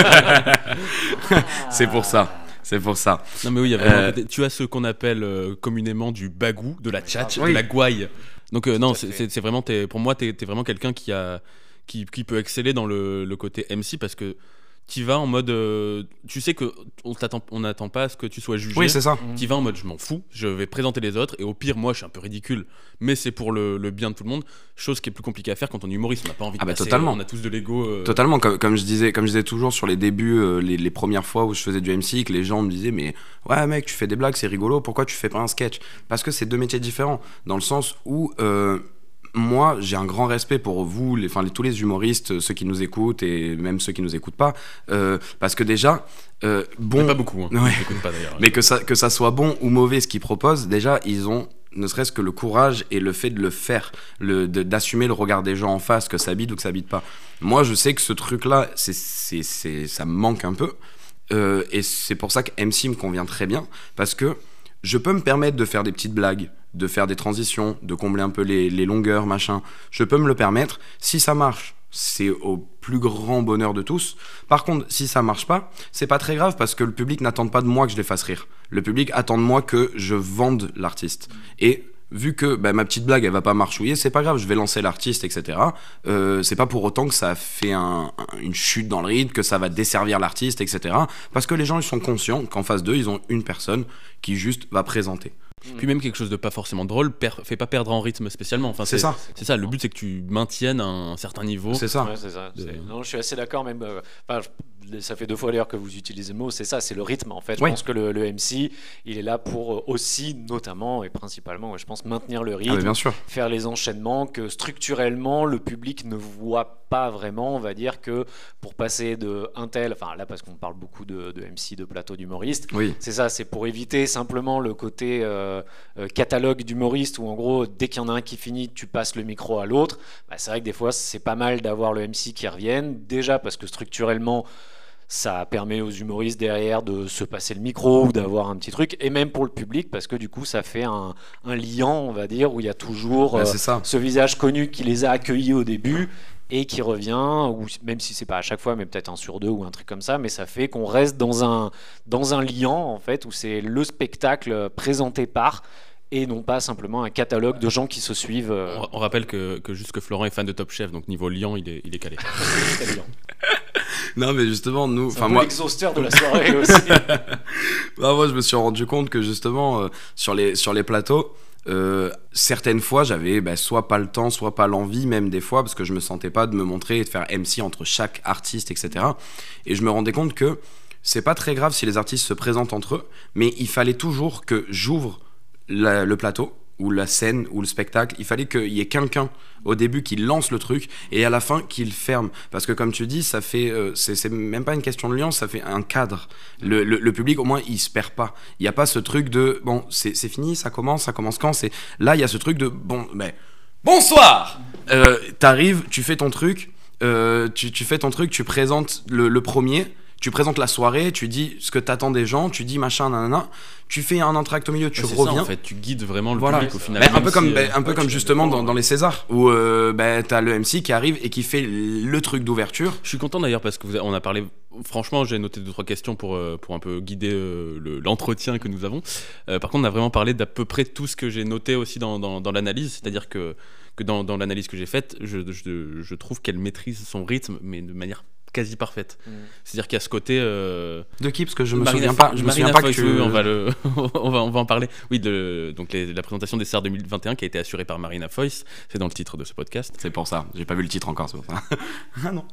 Speaker 2: C'est pour ça. C'est pour ça.
Speaker 1: Non mais oui, il y a vraiment
Speaker 2: Euh,
Speaker 1: un côté- tu as ce qu'on appelle euh, communément du bagou, de la tchatch,
Speaker 2: Oui.
Speaker 1: de la gouaille. Donc euh, non,
Speaker 3: à
Speaker 1: c'est-
Speaker 3: fait.
Speaker 1: c'est c'est vraiment, t'es- pour moi, tu es vraiment quelqu'un qui, a, qui, qui peut exceller dans le, le côté M C parce que tu vas en mode... euh, tu sais qu'on on n'attend pas à ce que tu sois jugé.
Speaker 2: Oui, c'est ça.
Speaker 1: Tu vas en mode je m'en fous, je vais présenter les autres et au pire, moi je suis un peu ridicule, mais c'est pour le, le bien de tout le monde. Chose qui est plus compliquée à faire quand on est humoriste, on n'a pas envie de
Speaker 2: Ah bah
Speaker 1: passer,
Speaker 2: totalement.
Speaker 1: on a tous de l'ego. euh,
Speaker 2: Totalement, comme, comme je disais, comme je disais toujours sur les débuts, euh, les, les premières fois où je faisais du M C, que les gens me disaient mais ouais mec, tu fais des blagues, c'est rigolo, pourquoi tu fais pas un sketch? Parce que c'est deux métiers différents, dans le sens où euh, moi j'ai un grand respect pour vous, les, enfin les- tous les humoristes, ceux qui nous écoutent et même ceux qui nous écoutent pas, euh, parce que déjà euh, bon,
Speaker 1: mais pas beaucoup, hein.
Speaker 2: Ouais.
Speaker 1: Ils écoutent pas d'ailleurs.
Speaker 2: mais que ça, que ça soit bon ou mauvais ce qu'ils proposent, déjà ils ont ne serait-ce que le courage et le fait de le faire, le, de- d'assumer le regard des gens en face, que ça bide ou que ça bide pas. Moi je sais que ce truc-là, c'est, c'est, c'est, ça me manque un peu, euh, et c'est pour ça que M C me convient très bien, parce que je peux me permettre de faire des petites blagues, de faire des transitions, de combler un peu les, les longueurs, machin. Je peux me le permettre. Si ça marche, c'est au plus grand bonheur de tous. Par contre, si ça marche pas, c'est pas très grave parce que le public n'attend pas de moi que je les fasse rire. Le public attend de moi que je vende l'artiste. Et vu que bah, ma petite blague elle va pas marchouiller, c'est pas grave, je vais lancer l'artiste, et cetera. Euh, c'est pas pour autant que ça fait un, un- une chute dans le rythme, que ça va desservir l'artiste, et cetera. Parce que les gens ils sont conscients qu'en face d'eux ils ont une personne qui juste va présenter.
Speaker 1: Puis même quelque chose de pas forcément drôle, per- fait pas perdre en rythme spécialement. Enfin,
Speaker 2: C'est ça.
Speaker 1: C'est ça, le but c'est que tu maintiennes un, un certain niveau.
Speaker 2: C'est ça.
Speaker 3: Ouais, c'est ça.
Speaker 1: De-
Speaker 3: C'est- Non, je suis assez d'accord. Même, euh, enfin, je- ça fait deux fois d'ailleurs que vous utilisez le mot. C'est ça, c'est le rythme. En fait, je
Speaker 2: Oui.
Speaker 3: pense que le, le M C, il est là pour euh, aussi, notamment et principalement, ouais, je pense, maintenir le
Speaker 2: Ah,
Speaker 3: rythme,
Speaker 2: mais bien sûr.
Speaker 3: faire les enchaînements que structurellement le public ne voit pas vraiment. On va dire que pour passer de un tel, enfin là parce qu'on parle beaucoup de, de M C, de plateau d'humoriste.
Speaker 2: Oui.
Speaker 3: C'est ça, c'est pour éviter simplement le côté euh, euh, catalogue d'humoristes où en gros dès qu'il y en a un qui finit, tu passes le micro à l'autre. Bah, c'est vrai que des fois c'est pas mal d'avoir le M C qui revienne, déjà parce que structurellement Ça permet aux humoristes derrière de se passer le micro ou d'avoir un petit truc, et même pour le public, parce que du coup ça fait un, un liant, on va dire, où il y a toujours
Speaker 2: Bah,
Speaker 3: euh,
Speaker 2: c'est ça.
Speaker 3: ce visage connu qui les a accueillis au début et qui revient, ou même si c'est pas à chaque fois, mais peut-être un sur deux ou un truc comme ça, mais ça fait qu'on reste dans un, dans un liant en fait, où c'est le spectacle présenté par, et non pas simplement un catalogue de gens qui se suivent. euh,
Speaker 1: On, on rappelle que, que juste que Florent est fan de Top Chef, donc niveau liant, il est, il est calé.
Speaker 3: très bien.
Speaker 2: Non, mais justement, nous.
Speaker 3: C'est
Speaker 2: Enfin,
Speaker 3: un peu
Speaker 2: moi.
Speaker 3: l'exhausteur de la soirée aussi.
Speaker 2: Bah, moi, je me suis rendu compte que justement, euh, sur, les, sur les plateaux, euh, certaines fois, j'avais bah, soit pas le temps, soit pas l'envie, même des fois, parce que je me sentais pas de me montrer et de faire M C entre chaque artiste, et cetera. Et je me rendais compte que c'est pas très grave si les artistes se présentent entre eux, mais il fallait toujours que j'ouvre la- le plateau, ou la scène, ou le spectacle. Il fallait qu'il y ait quelqu'un au début qui lance le truc et à la fin qui le ferme. Parce que comme tu dis, ça fait, euh, c'est, c'est même pas une question de lien, ça fait un cadre. Le, le, le public, au moins, il se perd pas. Il n'y a pas ce truc de, bon, c'est, c'est fini, ça commence, ça commence quand c'est... Là, il y a ce truc de, bon, ben, bonsoir euh, T'arrives, tu fais ton truc, euh, tu, tu fais ton truc, tu présentes le, le premier... Tu présentes la soirée, tu dis ce que t'attends des gens, tu dis machin, nanana, tu fais un entracte au milieu, tu
Speaker 1: Ouais, c'est
Speaker 2: reviens.
Speaker 1: ça, en fait, tu guides vraiment le
Speaker 2: Voilà.
Speaker 1: public au final.
Speaker 2: Ben, un
Speaker 1: même
Speaker 2: peu comme,
Speaker 1: si,
Speaker 2: ben,
Speaker 1: euh,
Speaker 2: un peu
Speaker 1: ouais,
Speaker 2: comme
Speaker 1: tu
Speaker 2: justement
Speaker 1: l'as
Speaker 2: dans, dans les Césars, où euh, ben, t'as le M C qui arrive et qui fait le truc d'ouverture.
Speaker 1: Je suis content d'ailleurs parce que vous avez- on a parlé. Franchement, j'ai noté deux trois questions pour euh, pour un peu guider euh, le- l'entretien que nous avons. Euh, par contre, on a vraiment parlé d'à peu près tout ce que j'ai noté aussi dans, dans, dans l'analyse, c'est-à-dire que que dans, dans l'analyse que j'ai faite, je, je, je trouve qu'elle maîtrise son rythme, mais de manière quasi parfaite.
Speaker 3: Mm.
Speaker 1: C'est-à-dire qu'il y a ce côté. Euh,
Speaker 2: De qui? Parce que je me
Speaker 1: Marina
Speaker 2: souviens
Speaker 1: Fo-
Speaker 2: pas. Je me
Speaker 1: Marina
Speaker 2: souviens pas que
Speaker 1: Foïs,
Speaker 2: tu.
Speaker 1: oui, on va le, on va, on va en parler. Oui, de, donc les- la présentation des Stars deux mille vingt et un qui a été assurée par Marina Foïs, c'est dans le titre de ce podcast.
Speaker 2: C'est pour ça. J'ai pas vu le titre encore, c'est pour ça. Ah non.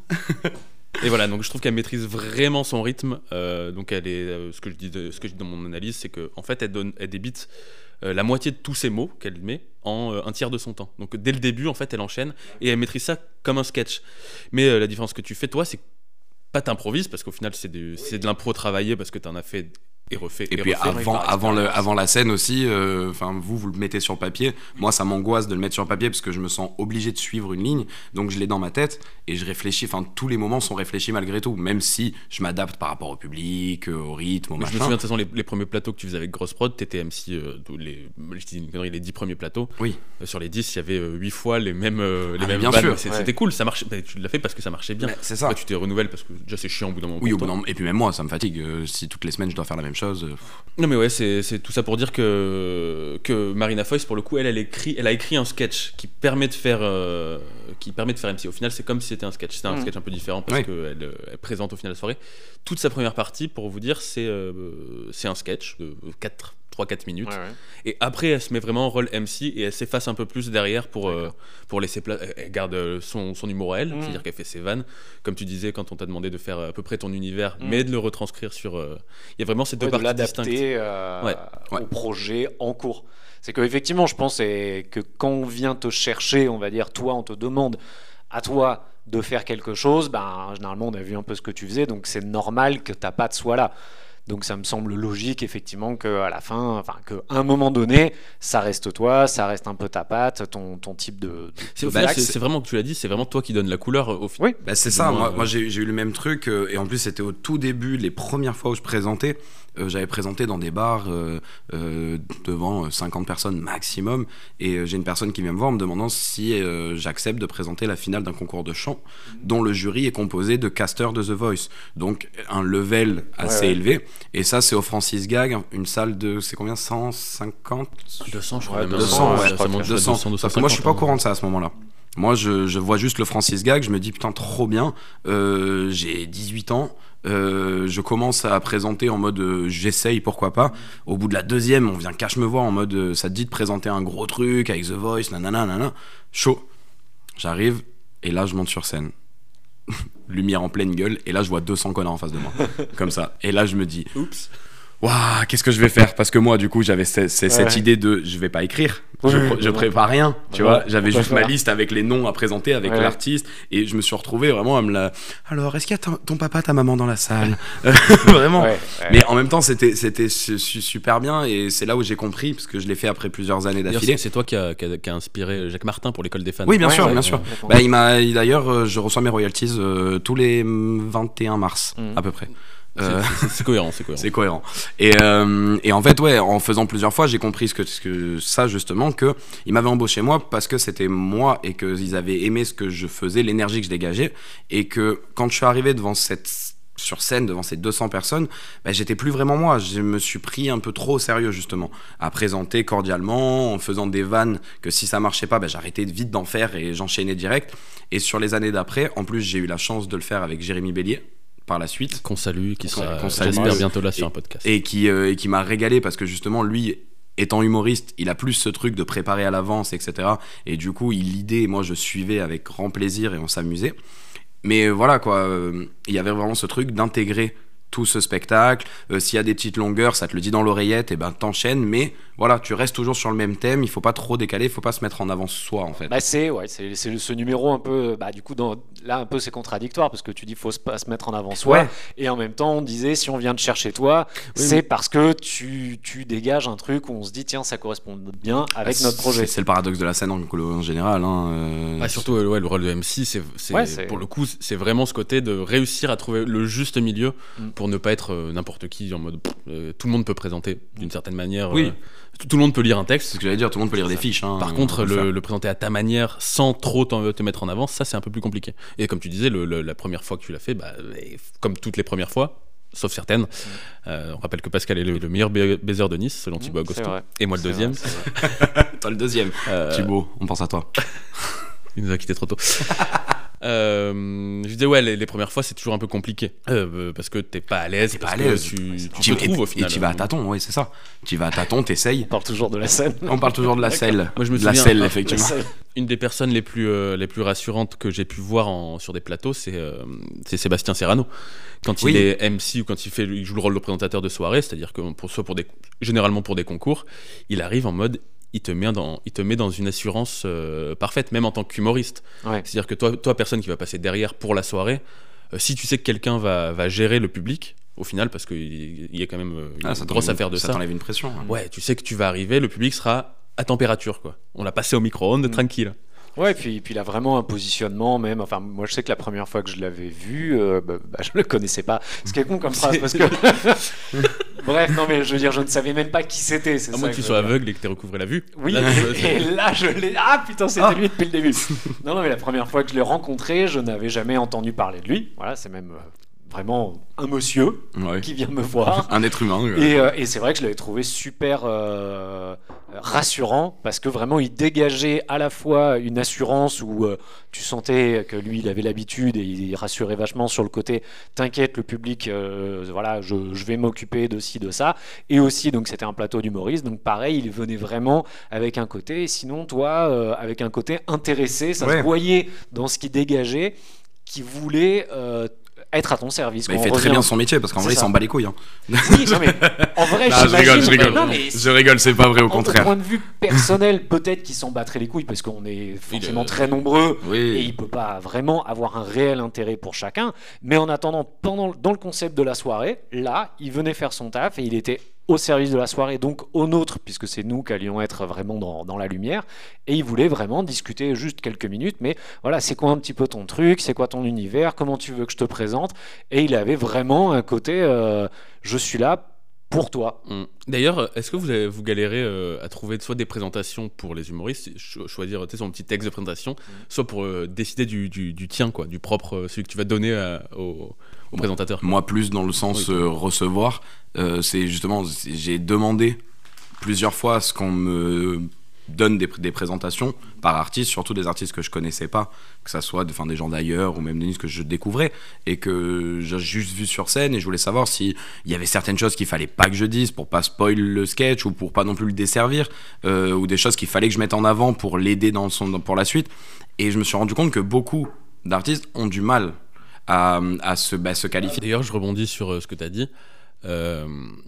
Speaker 1: Et voilà, donc je trouve qu'elle maîtrise vraiment son rythme. Euh, donc elle est, euh, ce que je dis, de- ce que je dis dans mon analyse, c'est que en fait, elle donne, elle débite euh, la moitié de tous ses mots qu'elle met en euh, un tiers de son temps. Donc dès le début, en fait, elle enchaîne et elle maîtrise ça comme un sketch. Mais euh, la différence que tu fais, toi, c'est pas t'improvises parce qu'au final, c'est de, c'est de l'impro travaillé parce que t'en as fait et refait.
Speaker 2: Et puis
Speaker 1: refait.
Speaker 2: avant, avant, le, avant la scène aussi, enfin vous, vous le mettez sur papier. Moi, ça m'angoisse de le mettre sur papier parce que je me sens obligé de suivre une ligne. Donc je l'ai dans ma tête et je réfléchis. Enfin, tous les moments sont réfléchis malgré tout, même si je m'adapte par rapport au public, euh, au rythme, au
Speaker 1: Mais je
Speaker 2: machin.
Speaker 1: me souviens de toute façon, les, les premiers plateaux que tu faisais avec Grosse Prod, t'étais M C, euh, tous les, je dis une connerie, les dix premiers plateaux.
Speaker 2: Oui.
Speaker 1: Euh, sur les dix, il y avait euh, huit fois les mêmes, euh, les
Speaker 2: Ah, mais
Speaker 1: mêmes
Speaker 2: bien
Speaker 1: vannes.
Speaker 2: sûr.
Speaker 1: C'est-
Speaker 3: Ouais.
Speaker 1: C'était cool, ça marchait. Bah, tu l'as fait parce que ça marchait bien.
Speaker 2: Mais c'est ça.
Speaker 1: Après, tu t'es renouvelles parce que déjà c'est chiant au bout d'un moment.
Speaker 2: Oui,
Speaker 1: pour
Speaker 2: au bout
Speaker 1: toi.
Speaker 2: d'un- et puis même moi, ça me fatigue. Euh, si toutes les semaines je dois faire la même chose. euh,
Speaker 1: Non mais ouais, c'est c'est tout ça pour dire que que Marina Foïs, pour le coup, elle, elle écrit, elle a écrit un sketch qui permet de faire, euh, qui permet de faire M C. Au final, c'est comme si c'était un sketch. C'est un
Speaker 3: Mhm.
Speaker 1: sketch un peu différent parce
Speaker 2: Oui.
Speaker 1: qu'elle euh, elle présente au final la soirée. Toute sa première partie, pour vous dire, c'est euh, c'est un sketch de quatre trois quatre minutes.
Speaker 3: Ouais, ouais.
Speaker 1: Et après, elle se met vraiment en rôle M C et elle s'efface un peu plus derrière pour, euh, pour laisser place. Elle- Elle garde euh, son, son humour à elle,
Speaker 3: Mhm.
Speaker 1: c'est-à-dire qu'elle fait ses vannes. Comme tu disais, quand on t'a demandé de faire à peu près ton univers,
Speaker 3: Mhm.
Speaker 1: mais de le retranscrire sur. euh, Il y a vraiment ces deux
Speaker 3: Ouais, de
Speaker 1: parties distinctes.
Speaker 3: l'adapter euh,
Speaker 1: Ouais.
Speaker 2: Ouais.
Speaker 3: au projet en cours. C'est qu'effectivement, je pense c'est que quand on vient te chercher, on va dire, toi, on te demande à toi de faire quelque chose, ben, généralement, on a vu un peu ce que tu faisais, donc c'est normal que ta patte soit là. Donc ça me semble logique, effectivement, qu'à la fin, enfin, qu'à un moment donné, ça reste toi, ça reste un peu ta patte, ton, ton type de... de-
Speaker 1: C'est, au
Speaker 2: Bah,
Speaker 1: final,
Speaker 2: c'est-
Speaker 1: c'est, c'est vraiment, tu l'as dit, c'est vraiment toi qui donne la couleur euh, au final.
Speaker 3: Oui.
Speaker 2: Bah, c'est
Speaker 1: Plus
Speaker 2: ça,
Speaker 1: ou moins,
Speaker 2: moi,
Speaker 1: euh,
Speaker 2: moi j'ai, j'ai eu le même truc, euh, et en plus c'était au tout début, les premières fois où je présentais, euh, j'avais présenté dans des bars euh, euh, devant euh, cinquante personnes maximum, et euh, j'ai une personne qui vient me voir en me demandant si euh, j'accepte de présenter la finale d'un concours de chant, dont le jury est composé de casters de The Voice, donc un level assez
Speaker 3: Ouais, ouais.
Speaker 2: élevé, et ça c'est au Francis Gag, une salle de, c'est combien, cent cinquante
Speaker 1: deux cents, je crois.
Speaker 3: Ouais,
Speaker 1: même,
Speaker 3: deux
Speaker 2: cents,
Speaker 1: euh,
Speaker 2: ouais,
Speaker 1: ça
Speaker 3: je crois
Speaker 1: monte
Speaker 3: que
Speaker 1: jusqu'à
Speaker 2: deux cents.
Speaker 1: deux cents,
Speaker 2: Parce que moi je suis pas au
Speaker 1: deux cent cinquante,
Speaker 2: courant de ça à ce moment-là. Moi je, je vois juste le Francis Gag, je me dis putain trop bien, euh, j'ai dix-huit ans, euh, je commence à présenter en mode euh, j'essaye pourquoi pas. Au bout de la deuxième on vient cache me voir en mode euh, ça te dit de présenter un gros truc avec The Voice, nanana, nanana. Chaud. J'arrive et là je monte sur scène. Lumière en pleine gueule et là je vois deux cents connards en face de moi. Comme ça. Et là je me dis
Speaker 1: Oups.
Speaker 2: waouh, qu'est-ce que je vais faire? Parce que moi, du coup, j'avais c- c- cette
Speaker 3: Ouais.
Speaker 2: idée de je vais pas écrire,
Speaker 3: Oui,
Speaker 2: je,
Speaker 3: oui,
Speaker 2: pr- je
Speaker 3: oui.
Speaker 2: prépare rien, tu
Speaker 3: Ouais,
Speaker 2: vois. J'avais
Speaker 3: on peut
Speaker 2: juste ma
Speaker 3: faire.
Speaker 2: liste avec les noms à présenter, avec
Speaker 3: Ouais.
Speaker 2: l'artiste, et je me suis retrouvé vraiment à me la. Alors, est-ce qu'il y a ton, ton papa, ta maman dans la salle? Vraiment.
Speaker 3: Ouais, ouais.
Speaker 2: Mais en même temps, c'était, c'était su- su- super bien, et c'est là où j'ai compris, parce que je l'ai fait après plusieurs années
Speaker 1: D'ailleurs,
Speaker 2: d'affilée.
Speaker 1: c'est, c'est toi qui a, qui, a, qui a inspiré Jacques Martin pour l'école des fans.
Speaker 2: Oui, bien
Speaker 3: Ouais,
Speaker 2: sûr,
Speaker 3: ouais,
Speaker 2: bien
Speaker 3: ouais,
Speaker 2: sûr.
Speaker 3: complètement.
Speaker 2: Bah, il m'a, il- d'ailleurs, euh, je reçois mes royalties euh, tous les hum, vingt et un mars,
Speaker 3: Mhm.
Speaker 2: à peu près.
Speaker 1: C'est,
Speaker 2: Euh,
Speaker 1: c'est- c'est cohérent, c'est cohérent.
Speaker 2: C'est cohérent. Et, euh, et en fait, ouais, en faisant plusieurs fois, j'ai compris ce que, ce que ça, justement, que ils m'avaient embauché moi parce que c'était moi et qu'ils avaient aimé ce que je faisais, l'énergie que je dégageais. Et que quand je suis arrivé devant cette, sur scène, devant ces deux cents personnes, bah, j'étais plus vraiment moi. Je me suis pris un peu trop au sérieux, justement. À présenter cordialement, en faisant des vannes que si ça marchait pas, bah, j'arrêtais vite d'en faire et j'enchaînais direct. Et sur les années d'après, en plus, j'ai eu la chance de le faire avec Jérémy Bélier par la suite.
Speaker 1: Qu'on salue, qui sera,
Speaker 2: Qu'on salue.
Speaker 1: j'espère, bientôt là sur
Speaker 2: Et-
Speaker 1: un podcast.
Speaker 2: Et qui, euh, et qui m'a régalé parce que justement, lui, étant humoriste, il a plus ce truc de préparer à l'avance, et cetera. Et du coup, il lidait et moi, je suivais avec grand plaisir et on s'amusait. Mais euh, voilà, quoi, euh, il y avait vraiment ce truc d'intégrer tout ce spectacle. Euh, s'il y a des petites longueurs, ça te le dit dans l'oreillette, et ben t'enchaînes. Mais voilà, tu restes toujours sur le même thème. Il faut pas trop décaler, il faut pas se mettre en avant soi, en fait.
Speaker 3: Bah c'est ouais, c'est, c'est ce numéro un peu bah du coup dans, là un peu c'est contradictoire parce que tu dis faut se- pas se mettre en avant soi
Speaker 2: Ouais.
Speaker 3: et en même temps on disait si on vient de chercher toi c'est
Speaker 2: mais-
Speaker 3: parce que tu, tu dégages un truc où on se dit tiens ça correspond bien avec
Speaker 2: Ah,
Speaker 3: notre projet.
Speaker 2: C'est, c'est le paradoxe de la scène en, en général. Hein, euh,
Speaker 1: Ah, surtout, euh, ouais, le rôle de M C, c'est, c'est,
Speaker 3: Ouais, c'est-
Speaker 1: pour le coup, c'est vraiment ce côté de réussir à trouver le juste milieu
Speaker 3: Mm.
Speaker 1: pour ne pas être euh, n'importe qui en mode pff, euh, tout le monde peut présenter d'une certaine manière.
Speaker 2: Oui.
Speaker 1: euh, tout, tout le monde peut lire un texte.
Speaker 2: C'est ce que j'allais dire, tout le monde peut lire des fiches. Hein,
Speaker 1: Par
Speaker 2: on
Speaker 1: contre,
Speaker 2: peut le faire.
Speaker 1: le, le présenter à ta manière sans trop t'en- te mettre en avant, ça c'est un peu plus compliqué. Et comme tu disais, le- le- la première fois que tu l'as fait, bah, et comme toutes les premières fois, sauf certaines, euh, on rappelle que Pascal est le, le meilleur ba- baiser de Nice selon Thibaut
Speaker 3: Mmh,
Speaker 1: Agosto,
Speaker 3: c'est vrai.
Speaker 1: et moi le
Speaker 3: C'est
Speaker 1: deuxième.
Speaker 3: vrai, c'est vrai.
Speaker 2: Toi le deuxième.
Speaker 1: Euh,
Speaker 2: Thibaut, on pense à toi.
Speaker 1: Il nous a quittés trop tôt. Euh, je disais ouais, les, les premières fois c'est toujours un peu compliqué euh, euh, parce que t'es pas à l'aise,
Speaker 2: T'es pas
Speaker 1: parce
Speaker 2: à
Speaker 1: que
Speaker 2: l'aise.
Speaker 1: tu, tu
Speaker 2: Tu-
Speaker 1: te trouves au
Speaker 2: et,
Speaker 1: final.
Speaker 2: et tu vas à tâtons, oui, c'est ça. Tu vas à tâtons, t'essayes.
Speaker 3: On parle toujours de la scène.
Speaker 2: On parle toujours de la selle.
Speaker 1: Moi, je me
Speaker 2: de la
Speaker 1: souviens,
Speaker 2: selle,
Speaker 1: hein,
Speaker 2: effectivement.
Speaker 3: La scène.
Speaker 1: Une des personnes les plus euh, les plus rassurantes que j'ai pu voir en, sur des plateaux, c'est euh, c'est Sébastien Serrano. Quand il
Speaker 2: Oui.
Speaker 1: est M C ou quand il fait il joue le rôle de présentateur de soirée, c'est-à-dire que pour soit pour des généralement pour des concours, il arrive en mode il te met dans il te met dans une assurance euh, parfaite, même en tant qu'humoriste.
Speaker 3: Ouais.
Speaker 1: C'est-à-dire que toi toi personne qui va passer derrière pour la soirée, euh, si tu sais que quelqu'un va va gérer le public au final parce qu'il y a quand même euh, une
Speaker 2: Ah, ça
Speaker 1: grosse
Speaker 2: t'enlève-
Speaker 1: affaire de
Speaker 2: ça
Speaker 1: ça.
Speaker 2: t'enlève une pression. hein.
Speaker 1: Ouais, tu sais que tu vas arriver, le public sera à température quoi. On l'a passé au micro-ondes
Speaker 3: Mm.
Speaker 1: tranquille.
Speaker 3: Ouais, puis, puis il a vraiment un positionnement même. Enfin, moi je sais que la première fois que je l'avais vu, euh, bah, bah, je le connaissais pas. Ce qui est con comme phrase parce que. Bref, non mais je veux dire, je ne savais même pas qui c'était. C'est
Speaker 1: À
Speaker 3: ça
Speaker 1: moins que tu
Speaker 3: je
Speaker 1: sois
Speaker 3: veux dire.
Speaker 1: aveugle et que tu aies recouvré la vue.
Speaker 3: Oui,
Speaker 1: Là, tu-
Speaker 3: et là je l'ai. Ah putain, c'était
Speaker 2: Ah.
Speaker 3: lui depuis le début. Non, non, mais la première fois que je l'ai rencontré, je n'avais jamais entendu parler de lui. Voilà, c'est même euh, vraiment un monsieur
Speaker 2: Ouais.
Speaker 3: qui vient me voir.
Speaker 2: Un être humain. ouais.
Speaker 3: Et, euh, et c'est vrai que je l'avais trouvé super euh, rassurant parce que vraiment il dégageait à la fois une assurance où euh, tu sentais que lui il avait l'habitude et il rassurait vachement sur le côté t'inquiète le public euh, voilà je, je vais m'occuper de ci de ça et aussi donc c'était un plateau d'humoristes donc pareil il venait vraiment avec un côté sinon toi euh, avec un côté intéressé ça
Speaker 2: Ouais.
Speaker 3: se voyait dans ce qu'il dégageait qui voulait euh, être à ton service.
Speaker 2: Bah, il
Speaker 3: Quand
Speaker 2: fait
Speaker 3: on
Speaker 2: très
Speaker 3: revient-
Speaker 2: bien son métier parce qu'en
Speaker 3: C'est
Speaker 2: vrai il
Speaker 3: ça.
Speaker 2: s'en bat les couilles. Hein.
Speaker 3: Oui, non, mais en vrai,
Speaker 2: Ah, je
Speaker 3: j'imagine-
Speaker 2: rigole, je rigole.
Speaker 3: Non, mais
Speaker 2: Je rigole, c'est pas vrai, au
Speaker 3: en-
Speaker 2: contraire.
Speaker 3: Au point de vue personnel, peut-être qu'il s'en battrait les couilles parce qu'on est forcément
Speaker 1: Il, euh,
Speaker 3: très nombreux
Speaker 2: Oui.
Speaker 3: et il peut pas vraiment avoir un réel intérêt pour chacun. Mais en attendant, pendant, dans le concept de la soirée, là, il venait faire son taf et il était au service de la soirée, donc au nôtre, puisque c'est nous qui allions être vraiment dans, dans la lumière. Et il voulait vraiment discuter juste quelques minutes. Mais voilà, c'est quoi un petit peu ton truc? C'est quoi ton univers? Comment tu veux que je te présente? Et il avait vraiment un côté, euh, je suis là pour toi.
Speaker 1: Mm. D'ailleurs, est-ce que vous, avez, vous galérez euh, à trouver soit des présentations pour les humoristes, cho- choisir tu sais, son petit texte de présentation, soit pour euh, décider du, du, du tien, quoi, du propre, euh, celui que tu vas donner à- au, au présentateur.
Speaker 2: Moi, plus dans le sens
Speaker 1: Oui.
Speaker 2: euh, recevoir, euh, c'est justement, c'est- j'ai demandé plusieurs fois à ce qu'on me donne des, pr- des présentations par artiste, surtout des artistes que je connaissais pas, que ça soit enfin, des gens d'ailleurs ou même des news que je découvrais et que j'ai juste vu sur scène et je voulais savoir s'il y avait certaines choses qu'il fallait pas que je dise pour pas spoil le sketch ou pour pas non plus le desservir euh, ou des choses qu'il fallait que je mette en avant pour l'aider dans son, pour la suite. Et je me suis rendu compte que beaucoup d'artistes ont du mal à, à se, bah, se qualifier.
Speaker 1: D'ailleurs, je rebondis sur euh, ce que tu as dit. Euh,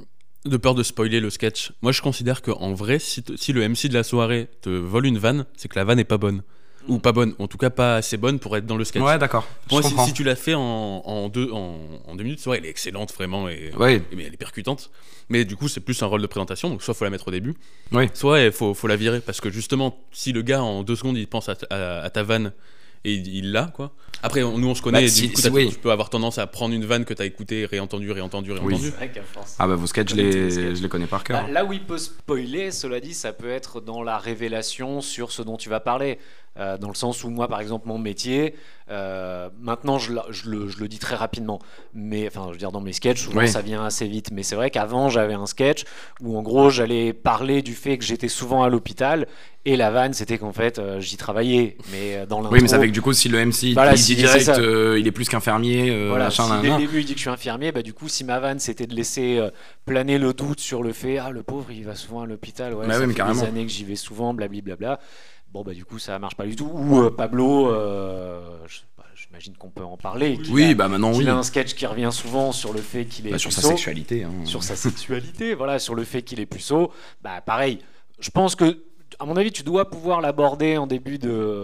Speaker 1: De peur de spoiler le sketch. Moi, je considère qu'en vrai, si, t- si le M C de la soirée te vole une vanne, c'est que la vanne est pas bonne. Ou pas bonne, en tout cas pas assez bonne pour être dans le sketch.
Speaker 2: Ouais, d'accord. Je
Speaker 1: Moi, si,
Speaker 2: comprends.
Speaker 1: si tu l'as fait en, en, deux, en, en deux minutes, ouais, elle est excellente vraiment et,
Speaker 2: Ouais.
Speaker 1: et mais elle est percutante. Mais du coup, c'est plus un rôle de présentation, donc soit faut la mettre au début,
Speaker 2: Oui.
Speaker 1: soit il faut, faut la virer parce que justement, si le gars en deux secondes il pense à, à, à ta vanne et il il l'a quoi. Après, on- nous on se connaît,
Speaker 2: Bah,
Speaker 1: et
Speaker 2: si-
Speaker 1: du coup,
Speaker 2: si,
Speaker 1: t'as-
Speaker 2: oui.
Speaker 1: tu peux avoir tendance à prendre une vanne que t'as écoutée, réentendue, réentendue, réentendue.
Speaker 2: Oui.
Speaker 3: C'est vrai qu'à force.
Speaker 2: Ah bah vos sketchs, je les, je les connais par cœur.
Speaker 3: Bah, là où il peut spoiler, cela dit, ça peut être dans la révélation sur ce dont tu vas parler. Euh, dans le sens où moi, par exemple, mon métier, euh, maintenant je, la- je le, je le dis très rapidement, mais enfin, je veux dire dans mes sketchs, souvent
Speaker 2: Oui.
Speaker 3: ça vient assez vite. Mais c'est vrai qu'avant, j'avais un sketch où en gros, j'allais parler du fait que j'étais souvent à l'hôpital et la vanne, c'était qu'en fait, euh, j'y travaillais. Mais euh, dans l'intro,
Speaker 2: Oui, mais ça fait que du coup, si le M C
Speaker 3: Voilà,
Speaker 2: il
Speaker 3: si-
Speaker 2: dit direct,
Speaker 3: c'est ça.
Speaker 2: euh, il est plus qu'infirmier, euh,
Speaker 3: voilà,
Speaker 2: machin,
Speaker 3: si
Speaker 2: nan,
Speaker 3: dès le
Speaker 2: nan.
Speaker 3: début il dit que je suis infirmier, bah du coup si ma vanne c'était de laisser euh, planer le doute sur le fait ah le pauvre il va souvent à l'hôpital, ouais,
Speaker 2: Bah
Speaker 3: ça
Speaker 2: oui, mais
Speaker 3: fait
Speaker 2: carrément.
Speaker 3: des années que j'y vais souvent, blablabla. Bon bah du coup ça marche pas du tout. Ou euh, Pablo, euh, je- bah, j'imagine qu'on peut en parler. qu'il
Speaker 2: Oui,
Speaker 3: a-
Speaker 2: bah maintenant,
Speaker 3: qu'il
Speaker 2: oui.
Speaker 3: a un sketch qui revient souvent sur le fait qu'il est
Speaker 2: Bah, sur sa
Speaker 3: puceau,
Speaker 2: sexualité. Hein.
Speaker 3: sur sa sexualité, voilà, sur le fait qu'il est puceau. Bah pareil, je pense que à mon avis tu dois pouvoir l'aborder en début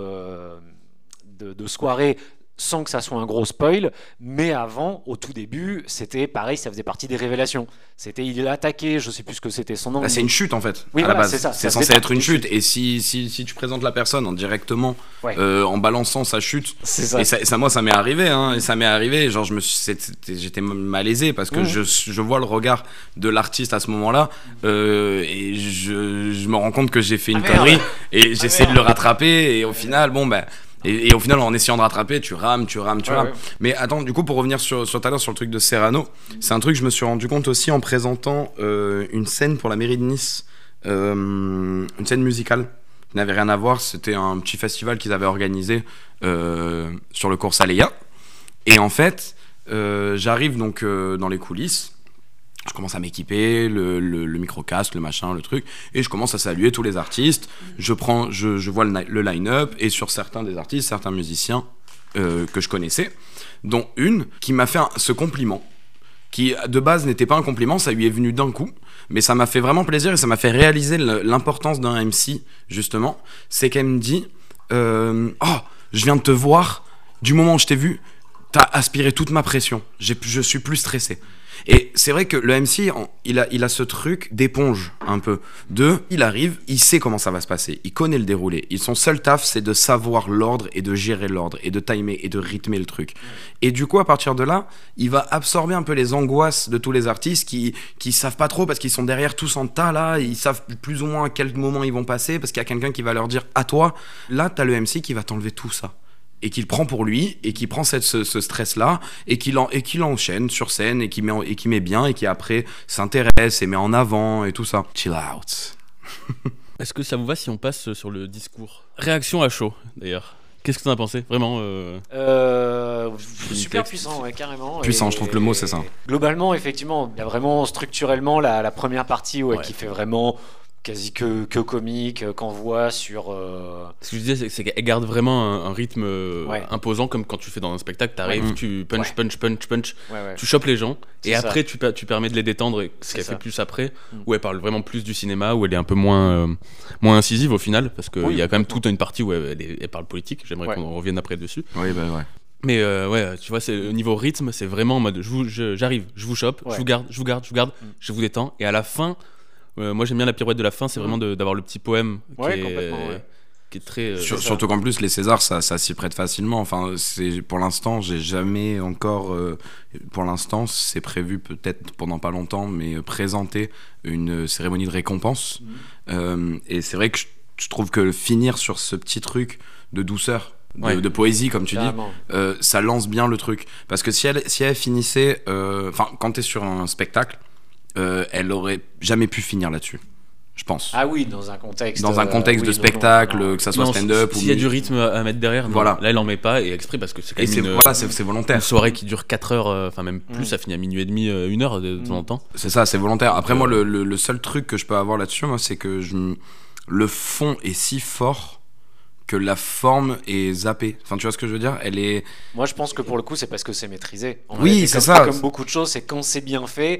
Speaker 3: de de, de soirée sans que ça soit un gros spoil, mais avant, au tout début, c'était pareil, ça faisait partie des révélations. C'était, il a attaqué, je sais plus ce que c'était son nom.
Speaker 2: Bah, c'est une chute en fait.
Speaker 3: Oui,
Speaker 2: à
Speaker 3: voilà,
Speaker 2: la base.
Speaker 3: c'est ça,
Speaker 2: C'est
Speaker 3: ça
Speaker 2: censé
Speaker 3: faisait
Speaker 2: être une
Speaker 3: partie des
Speaker 2: chute. Et si, si, si tu présentes la personne en directement,
Speaker 3: Ouais.
Speaker 2: euh, en balançant sa chute,
Speaker 3: C'est ça.
Speaker 2: et ça, ça, moi ça m'est arrivé, hein, et ça m'est arrivé. Genre je me, suis- c'était- j'étais malaisé parce que
Speaker 3: Mhm.
Speaker 2: je, je vois le regard de l'artiste à ce moment-là, euh, et je, je me rends compte que j'ai fait une
Speaker 3: Ah, merde.
Speaker 2: connerie, et j'essaie de
Speaker 3: merde.
Speaker 2: le rattraper, et au final, bon ben. Et, et au final, en essayant de rattraper, tu rames, tu rames, tu
Speaker 3: Ouais,
Speaker 2: rames.
Speaker 3: ouais.
Speaker 2: Mais attends, du coup, pour revenir sur, sur tout à l'heure sur le truc de Serrano, c'est un truc que je me suis rendu compte aussi en présentant euh, une scène pour la mairie de Nice, euh, une scène musicale qui n'avait rien à voir. C'était un petit festival qu'ils avaient organisé euh, sur le cours Saléa. Et en fait, euh, j'arrive donc euh, dans les coulisses. Je commence à m'équiper, le, le, le micro-casque, le machin, le truc, et je commence à saluer tous les artistes. Je, prends, je, je vois le, le line-up, et sur certains des artistes, certains musiciens euh, que je connaissais, dont une qui m'a fait un- ce compliment, qui de base n'était pas un compliment, ça lui est venu d'un coup, mais ça m'a fait vraiment plaisir et ça m'a fait réaliser le- l'importance d'un M C, justement. C'est qu'elle me dit euh, « Oh, je viens de te voir, du moment où je t'ai vu, t'as aspiré toute ma pression, J'ai, je suis plus stressé. » Et c'est vrai que le M C, en- il a, il a ce truc d'éponge, un peu. De, il arrive, il sait comment ça va se passer, il connaît le déroulé. Et son seul taf, c'est de savoir l'ordre et de gérer l'ordre et de timer et de rythmer le truc. Et du coup, à partir de là, il va absorber un peu les angoisses de tous les artistes qui, qui savent pas trop parce qu'ils sont derrière tous en tas là, ils savent plus ou moins à quel moment ils vont passer parce qu'il y a quelqu'un qui va leur dire à toi. Là, t'as le M C qui va t'enlever tout ça. Et qu'il prend pour lui, et qui prend cette, ce, ce stress-là, et qu'il en, et qu'il enchaîne sur scène, et qui met, en- et qui met bien, et qui après s'intéresse, et met en avant, et tout ça. Chill out.
Speaker 1: Est-ce que ça vous va si on passe sur le discours? Réaction à chaud, d'ailleurs. Qu'est-ce que t'en as pensé? Vraiment euh...
Speaker 3: Euh, super
Speaker 1: texte.
Speaker 3: puissant, ouais, carrément.
Speaker 2: Puissant,
Speaker 3: Et-
Speaker 2: je trouve que le mot, c'est ça.
Speaker 3: Globalement, effectivement, il y a vraiment structurellement la, la première partie ouais,
Speaker 1: Ouais.
Speaker 3: qui fait vraiment quasi que, que comique, euh, qu'on voit sur. euh,
Speaker 1: Ce que je disais, c'est- c'est qu'elle garde vraiment un, un rythme euh,
Speaker 3: Ouais.
Speaker 1: imposant, comme quand tu fais dans un spectacle, t'arrives,
Speaker 2: Ouais.
Speaker 1: tu punch,
Speaker 3: Ouais.
Speaker 1: punch, punch, punch,
Speaker 3: Ouais, ouais.
Speaker 1: tu chopes les gens,
Speaker 3: C'est
Speaker 1: et
Speaker 3: ça.
Speaker 1: après tu, per- tu permets de les détendre, et ce
Speaker 3: C'est
Speaker 1: qu'elle
Speaker 3: ça.
Speaker 1: fait plus après,
Speaker 3: Mm.
Speaker 1: où elle parle vraiment plus du cinéma, où elle est un peu moins, euh, moins incisive au final, parce qu'il
Speaker 3: Oui,
Speaker 1: y a quand même
Speaker 3: complètement.
Speaker 1: toute une partie où elle, elle est- elle parle politique, j'aimerais
Speaker 3: Ouais.
Speaker 1: qu'on revienne après dessus.
Speaker 2: Oui, bah ouais.
Speaker 1: Mais euh, ouais, tu vois, c'est, au niveau rythme, c'est vraiment en mode je vous- je- j'arrive, je vous chope,
Speaker 3: Ouais.
Speaker 1: je vous garde, je vous garde, je vous garde,
Speaker 3: Mm.
Speaker 1: je vous détends, et à la fin, euh, moi j'aime bien la pirouette de la fin, c'est
Speaker 3: Mm.
Speaker 1: vraiment de- d'avoir le petit poème qui,
Speaker 3: Ouais,
Speaker 1: est,
Speaker 3: complètement, ouais.
Speaker 1: qui est très. euh,
Speaker 2: Sur-
Speaker 3: ça.
Speaker 2: surtout qu'en plus, les Césars, ça, ça s'y prête facilement. Enfin, c'est, pour l'instant, j'ai jamais encore. euh, pour l'instant, c'est prévu peut-être pendant pas longtemps, mais euh, présenter une cérémonie de récompense. Euh, et c'est vrai que je, je trouve que finir sur ce petit truc de douceur, de,
Speaker 1: Ouais.
Speaker 2: de poésie, comme tu dis,
Speaker 3: Carrément.
Speaker 2: euh, ça lance bien le truc. Parce que si elle, si elle finissait. Enfin, quand t'es sur un spectacle, euh, elle aurait jamais pu finir là-dessus, je pense.
Speaker 3: Ah oui, dans un contexte.
Speaker 2: Dans un
Speaker 3: euh,
Speaker 2: contexte
Speaker 3: oui,
Speaker 2: de
Speaker 3: non,
Speaker 2: spectacle,
Speaker 3: non, non.
Speaker 2: que ça soit
Speaker 1: non,
Speaker 2: stand-up ou.
Speaker 1: s'il y a du rythme à à mettre derrière, non.
Speaker 2: Voilà.
Speaker 1: Là elle en met pas, et exprès parce que c'est quand
Speaker 2: Et
Speaker 1: même
Speaker 2: c'est,
Speaker 1: une,
Speaker 2: voilà, c'est, c'est
Speaker 1: une
Speaker 2: volontaire.
Speaker 1: soirée qui dure quatre heures, euh, enfin même plus,
Speaker 3: Mm.
Speaker 1: ça finit à minuit et demi, euh, une heure de, de temps en
Speaker 3: Mm.
Speaker 1: temps.
Speaker 2: C'est ça, c'est volontaire. Après, moi,
Speaker 1: Euh,
Speaker 2: le, le, le seul truc que je peux avoir là-dessus, moi, c'est que je, le fond est si fort que la forme est zappée. Enfin, tu vois ce que je veux dire? Elle est.
Speaker 3: Moi, je pense que pour le coup, c'est parce que c'est maîtrisé. En
Speaker 2: Oui,
Speaker 3: fait. Et
Speaker 2: c'est
Speaker 3: comme-
Speaker 2: ça.
Speaker 3: Comme beaucoup de choses, c'est quand c'est bien fait.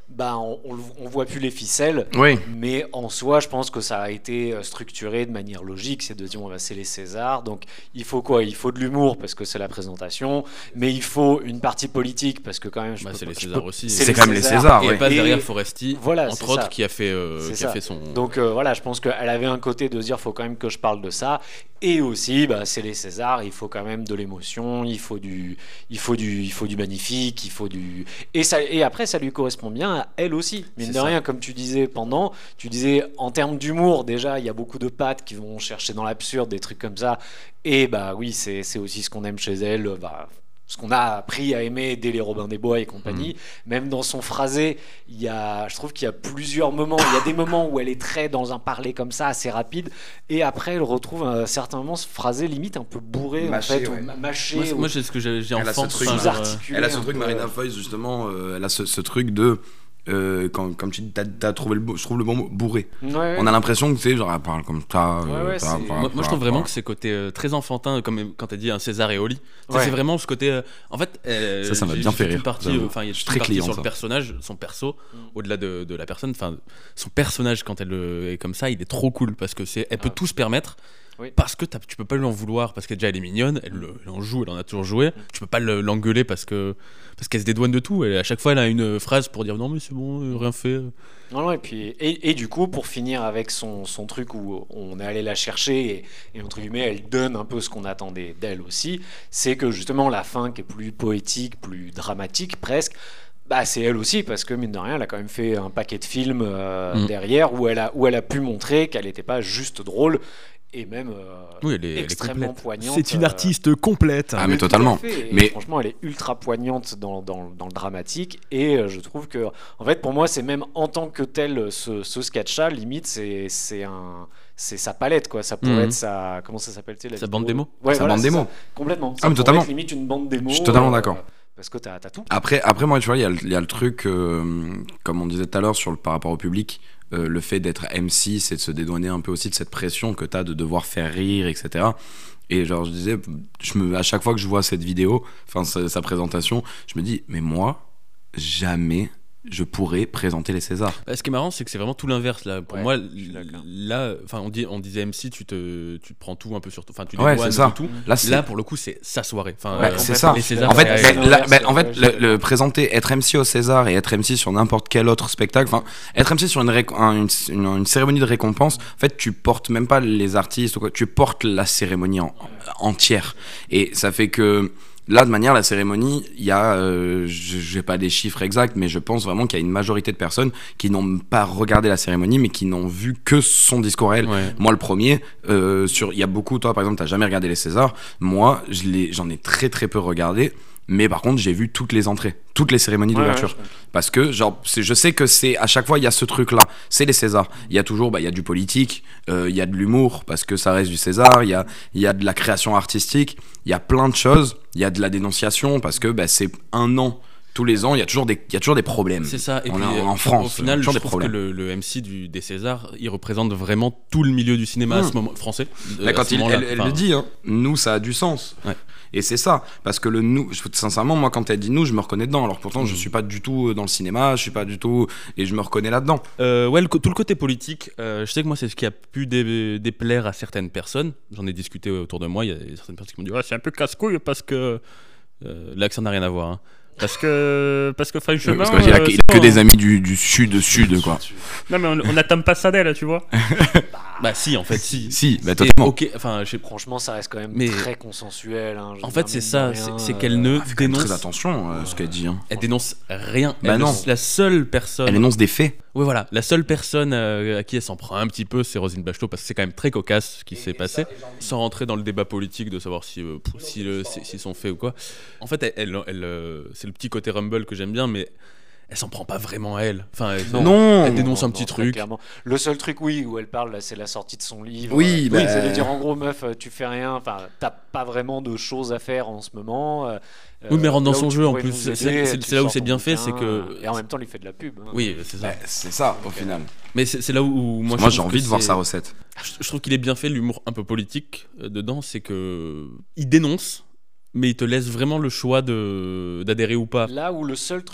Speaker 3: bah, on, on, on voit plus les ficelles.
Speaker 2: Oui.
Speaker 3: Mais en soi, je pense que ça a été structuré de manière logique. C'est de dire, on va c'est les Césars. Donc, il faut quoi ? Il faut de l'humour parce que c'est la présentation. Mais il faut une partie politique parce que quand même... Je
Speaker 1: bah,
Speaker 3: peux
Speaker 1: c'est
Speaker 3: pas,
Speaker 1: les
Speaker 3: je
Speaker 1: Césars
Speaker 3: peux,
Speaker 1: aussi.
Speaker 2: C'est, c'est quand même les Césars,
Speaker 1: Et
Speaker 2: ouais.
Speaker 1: elle passe
Speaker 3: Et-
Speaker 1: derrière Foresti,
Speaker 3: voilà,
Speaker 1: entre
Speaker 3: c'est
Speaker 1: autres,
Speaker 3: ça.
Speaker 1: qui a fait, euh,
Speaker 3: C'est
Speaker 1: qui a
Speaker 3: ça.
Speaker 1: fait son...
Speaker 3: Donc euh, voilà, je pense qu'elle avait un côté de dire, faut quand même que je parle de ça. Et aussi, bah, c'est les Césars, il faut quand même de l'émotion, il faut du, il faut du, il faut du magnifique, il faut du... Et, ça, et après, ça lui correspond bien à elle aussi. Mine
Speaker 1: C'est
Speaker 3: de
Speaker 1: ça.
Speaker 3: rien, comme tu disais pendant, tu disais en termes d'humour, déjà, il y a beaucoup de pattes qui vont chercher dans l'absurde, des trucs comme ça. Et bah oui, c'est, c'est aussi ce qu'on aime chez elle. Bah, ce qu'on a appris à aimer dès les Robin des Bois et compagnie. Mmh. Même dans son phrasé, il y a, je trouve qu'il y a plusieurs moments. Il y a des moments où elle est très dans un parler comme ça, assez rapide, et après elle retrouve à un certain moment ce phrasé limite un peu bourré,
Speaker 2: Mâché,
Speaker 3: en fait,
Speaker 2: ouais.
Speaker 3: ou mâché.
Speaker 1: Moi, c'est-
Speaker 3: ou...
Speaker 1: moi, c'est ce que j'ai, j'ai
Speaker 2: Elle a ce
Speaker 1: enfance.
Speaker 2: truc,
Speaker 1: enfin, genre, euh,
Speaker 3: sous-articulé.
Speaker 2: Elle a ce
Speaker 3: un
Speaker 2: truc,
Speaker 3: peu.
Speaker 2: Marina Foïs, justement, euh, elle a ce, ce truc de. Euh, quand, comme tu dis, t'as, t'as trouvé le, beau- je trouve le bon mot, bourré.
Speaker 3: Ouais, ouais.
Speaker 2: On a l'impression que tu sais, genre, elle parle comme ça. euh,
Speaker 3: Ouais, ouais,
Speaker 2: ça,
Speaker 3: c'est-
Speaker 2: ça,
Speaker 1: Moi, moi, je
Speaker 2: ça,
Speaker 1: trouve vraiment
Speaker 2: ça.
Speaker 1: que c'est côté euh, très enfantin, comme quand t'as dit un César et Oli. Tu sais,
Speaker 3: Ouais.
Speaker 1: C'est vraiment ce côté. euh, en fait, euh,
Speaker 2: Ça, ça m'a
Speaker 1: j'ai-
Speaker 2: bien
Speaker 1: j'ai
Speaker 2: fait
Speaker 1: toute une
Speaker 2: rire,
Speaker 1: partie,
Speaker 2: j'avoue.
Speaker 1: euh, Enfin, il y a
Speaker 2: Je suis
Speaker 1: toute une
Speaker 2: très
Speaker 1: partie
Speaker 2: client,
Speaker 1: sur
Speaker 2: ça.
Speaker 1: le personnage, son perso,
Speaker 3: Mm.
Speaker 1: au-delà de, de la personne. Enfin, son personnage quand elle euh, est comme ça, il est trop cool parce que c'est, elle peut
Speaker 3: Ah.
Speaker 1: tout se permettre.
Speaker 3: Oui.
Speaker 1: Parce que t'as- tu peux pas lui en vouloir parce que déjà elle est mignonne, elle, le- elle en joue, elle en a toujours joué. Tu peux pas le- l'engueuler parce que parce qu'elle se dédouane de tout. Et à chaque fois elle a une phrase pour dire non mais c'est bon, euh, rien fait.
Speaker 3: Non, non, et puis et, et du coup pour finir avec son, son truc où on est allé la chercher et, et entre guillemets elle donne un peu ce qu'on attendait d'elle aussi, c'est que justement la fin qui est plus poétique, plus dramatique presque. Bah, c'est elle aussi parce que mine de rien elle a quand même fait un paquet de films euh,
Speaker 1: Mm.
Speaker 3: derrière où elle a où elle a pu montrer qu'elle n'était pas juste drôle et même euh,
Speaker 1: Oui, elle est, elle est
Speaker 3: extrêmement
Speaker 1: complète.
Speaker 3: poignante.
Speaker 10: C'est une
Speaker 3: euh,
Speaker 10: artiste complète.
Speaker 2: Ah, mais
Speaker 3: oui, tout à
Speaker 2: totalement.
Speaker 3: fait. Et
Speaker 2: Mais-
Speaker 3: franchement, elle est ultra poignante dans, dans, dans le dramatique. Et euh, je trouve que, en fait, pour moi, c'est même en tant que tel, ce, ce sketch-là, limite, c'est, c'est, un, c'est sa palette, quoi. Ça pourrait
Speaker 1: Mhm.
Speaker 3: être sa. Comment ça s'appelle, tu sais, la
Speaker 1: Sa
Speaker 3: vidéo
Speaker 1: bande démo.
Speaker 3: Ouais,
Speaker 2: Sa
Speaker 3: voilà,
Speaker 2: bande
Speaker 3: c'est
Speaker 2: démo.
Speaker 3: ça. Complètement. Ça
Speaker 2: Ah, mais
Speaker 3: pourrait
Speaker 2: totalement.
Speaker 3: être limite une bande démo.
Speaker 2: Je suis totalement
Speaker 3: euh,
Speaker 2: d'accord.
Speaker 3: Parce que t'as, t'as tout.
Speaker 2: Après, après, moi, tu vois, il y, a le- il y a le truc, euh, comme on disait tout à l'heure, sur le, par rapport au public, euh, le fait d'être M C, c'est de se dédouaner un peu aussi de cette pression que tu as de devoir faire rire, et cetera. Et genre, je disais, je me, à chaque fois que je vois cette vidéo, enfin, sa, sa présentation, je me dis, mais moi, jamais je pourrais présenter les Césars.
Speaker 1: Bah, ce qui est marrant, c'est que c'est vraiment tout l'inverse là. Pour
Speaker 3: Ouais,
Speaker 1: moi,
Speaker 3: je suis d'accord.
Speaker 1: là, enfin, on dit, on disait M C, tu te, tu te prends tout un peu sur toi. Enfin, tu
Speaker 2: Ouais,
Speaker 1: dévoiles
Speaker 2: c'est ça.
Speaker 1: de tout.
Speaker 2: Là, c'est,
Speaker 1: Là, pour le coup, c'est sa soirée. Enfin,
Speaker 2: bah,
Speaker 1: euh,
Speaker 2: c'est ça.
Speaker 1: les Césars,
Speaker 2: En fait,
Speaker 1: c'est-
Speaker 2: bah,
Speaker 3: c'est-
Speaker 2: la- bah,
Speaker 3: c'est-
Speaker 2: en fait,
Speaker 3: ouais, je
Speaker 2: le,
Speaker 3: suis
Speaker 2: le présenter, être M C au César et être M C sur n'importe quel autre spectacle, enfin, être M C sur une, réc- un- une, une- une cérémonie de récompense, en fait, tu portes même pas les artistes ou quoi, tu portes la cérémonie en- entière. Et ça fait que là, de manière, la cérémonie, il y a, euh, je n'ai pas des chiffres exacts, mais je pense vraiment qu'il y a une majorité de personnes qui n'ont pas regardé la cérémonie, mais qui n'ont vu que son discours à elle.
Speaker 1: Ouais.
Speaker 2: Moi, le premier, euh, sur, il y a beaucoup, toi par exemple, t'as jamais regardé les Césars. Moi, je l'ai, j'en ai très très peu regardé. Mais par contre, j'ai vu toutes les entrées, toutes les cérémonies
Speaker 3: Ouais,
Speaker 2: d'ouverture.
Speaker 3: ouais, je comprends.
Speaker 2: Parce que, genre, c'est, je sais que c'est à chaque fois, il y a ce truc-là. C'est les Césars. Il y a toujours, bah, il y a du politique, euh, il y a de l'humour, parce que ça reste du César. Il y a, il y a de la création artistique. Il y a plein de choses. Il y a de la dénonciation, parce que bah, c'est un an. Tous les ans, il y a toujours des, il y a toujours des problèmes.
Speaker 1: C'est ça. Et
Speaker 2: On
Speaker 1: puis,
Speaker 2: est en-
Speaker 1: euh,
Speaker 2: en France,
Speaker 1: au final,
Speaker 2: toujours
Speaker 1: je
Speaker 2: des
Speaker 1: trouve que
Speaker 2: problèmes.
Speaker 1: le, le M C du, des Césars, il représente vraiment tout le milieu du cinéma à
Speaker 2: Mmh.
Speaker 1: ce moment français. euh,
Speaker 2: Là,
Speaker 1: à
Speaker 2: quand
Speaker 1: ce
Speaker 2: il,
Speaker 1: moment-là.
Speaker 2: elle, elle
Speaker 1: Enfin,
Speaker 2: le dit, hein, nous, ça a du sens.
Speaker 1: Ouais.
Speaker 2: Et c'est ça, parce que le nous, je- sincèrement, moi, quand elle dit nous, je me reconnais dedans. Alors pourtant, je
Speaker 1: Mm.
Speaker 2: suis pas du tout dans le cinéma, je suis pas du tout, et je me reconnais là-dedans.
Speaker 1: Euh, ouais, le co- tout le côté politique, euh, je sais que moi, c'est ce qui a pu dé- déplaire à certaines personnes. J'en ai discuté autour de moi. Il y a certaines personnes qui m'ont dit ouais, c'est un peu casse-couille parce que. Euh, là, que ça n'a rien à voir. Hein. Parce que, parce que franchement.
Speaker 2: Parce qu'il a,
Speaker 1: euh,
Speaker 2: il
Speaker 1: c'est
Speaker 2: a
Speaker 1: pas
Speaker 2: que
Speaker 1: un-
Speaker 2: des amis du, du sud-sud, quoi.
Speaker 11: Non, mais on on n'attend pas ça d'elle, tu vois.
Speaker 1: Bah, si, en fait, si.
Speaker 2: Si, bah
Speaker 1: Et,
Speaker 2: totalement.
Speaker 1: ok, enfin, je sais-
Speaker 3: Franchement, ça reste quand même
Speaker 1: Mais-
Speaker 3: très consensuel. hein, je
Speaker 1: En
Speaker 3: veux
Speaker 1: fait,
Speaker 3: dire,
Speaker 1: c'est
Speaker 3: mine
Speaker 1: ça.
Speaker 3: de
Speaker 1: C'est
Speaker 3: rien,
Speaker 1: c'est
Speaker 3: euh,
Speaker 1: qu'elle ne
Speaker 2: Fais quand même
Speaker 1: dénonce.
Speaker 2: très attention à ce qu'elle dit. Hein.
Speaker 1: Elle dénonce rien.
Speaker 2: Bah
Speaker 1: Elle
Speaker 2: non.
Speaker 1: est la seule personne.
Speaker 2: Elle énonce des faits.
Speaker 1: Oui, voilà. La seule personne euh, à qui elle s'en prend un petit peu, c'est Roselyne Bachelot, parce que c'est quand même très cocasse ce qui s'est passé. Sans rentrer dans le débat politique de savoir si, euh, pff, si, le- si, s'ils sont faits ou quoi. En fait, elle, elle, elle, euh, c'est le petit côté Rumble que j'aime bien, mais elle s'en prend pas vraiment à elle. Enfin, elle,
Speaker 2: Non.
Speaker 1: elle dénonce
Speaker 3: Non,
Speaker 1: un petit
Speaker 3: non, très
Speaker 1: truc.
Speaker 3: clairement. Le seul truc, oui, où elle parle, là, c'est la sortie de son livre.
Speaker 2: Oui,
Speaker 3: Euh,
Speaker 2: bah-
Speaker 3: c'est de dire en gros, meuf, euh, tu fais rien. Enfin, t'as pas vraiment de choses à faire en ce moment. euh,
Speaker 1: Oui, mais rentre dans
Speaker 3: là où
Speaker 1: son
Speaker 3: tu
Speaker 1: jeu, en
Speaker 3: pourrais
Speaker 1: plus.
Speaker 3: nous
Speaker 1: C'est-
Speaker 3: aider,
Speaker 1: c'est-
Speaker 3: tu
Speaker 1: c'est là où
Speaker 3: sors
Speaker 1: c'est
Speaker 3: ton
Speaker 1: bien fait,
Speaker 3: bouquin,
Speaker 1: c'est que-
Speaker 3: Et en même temps, il fait de la pub. hein.
Speaker 1: Oui, c'est ça.
Speaker 2: Bah, c'est ça, au final.
Speaker 1: Mais c'est c'est là où, où moi, je
Speaker 2: Moi, j'ai
Speaker 1: trouve
Speaker 2: envie
Speaker 1: que
Speaker 2: de voir
Speaker 1: c'est-
Speaker 2: sa recette.
Speaker 1: Je, je trouve qu'il est bien fait, l'humour un peu politique euh, dedans, c'est que il dénonce, mais il te laisse vraiment le choix de d'adhérer ou pas.
Speaker 3: Là où le seul truc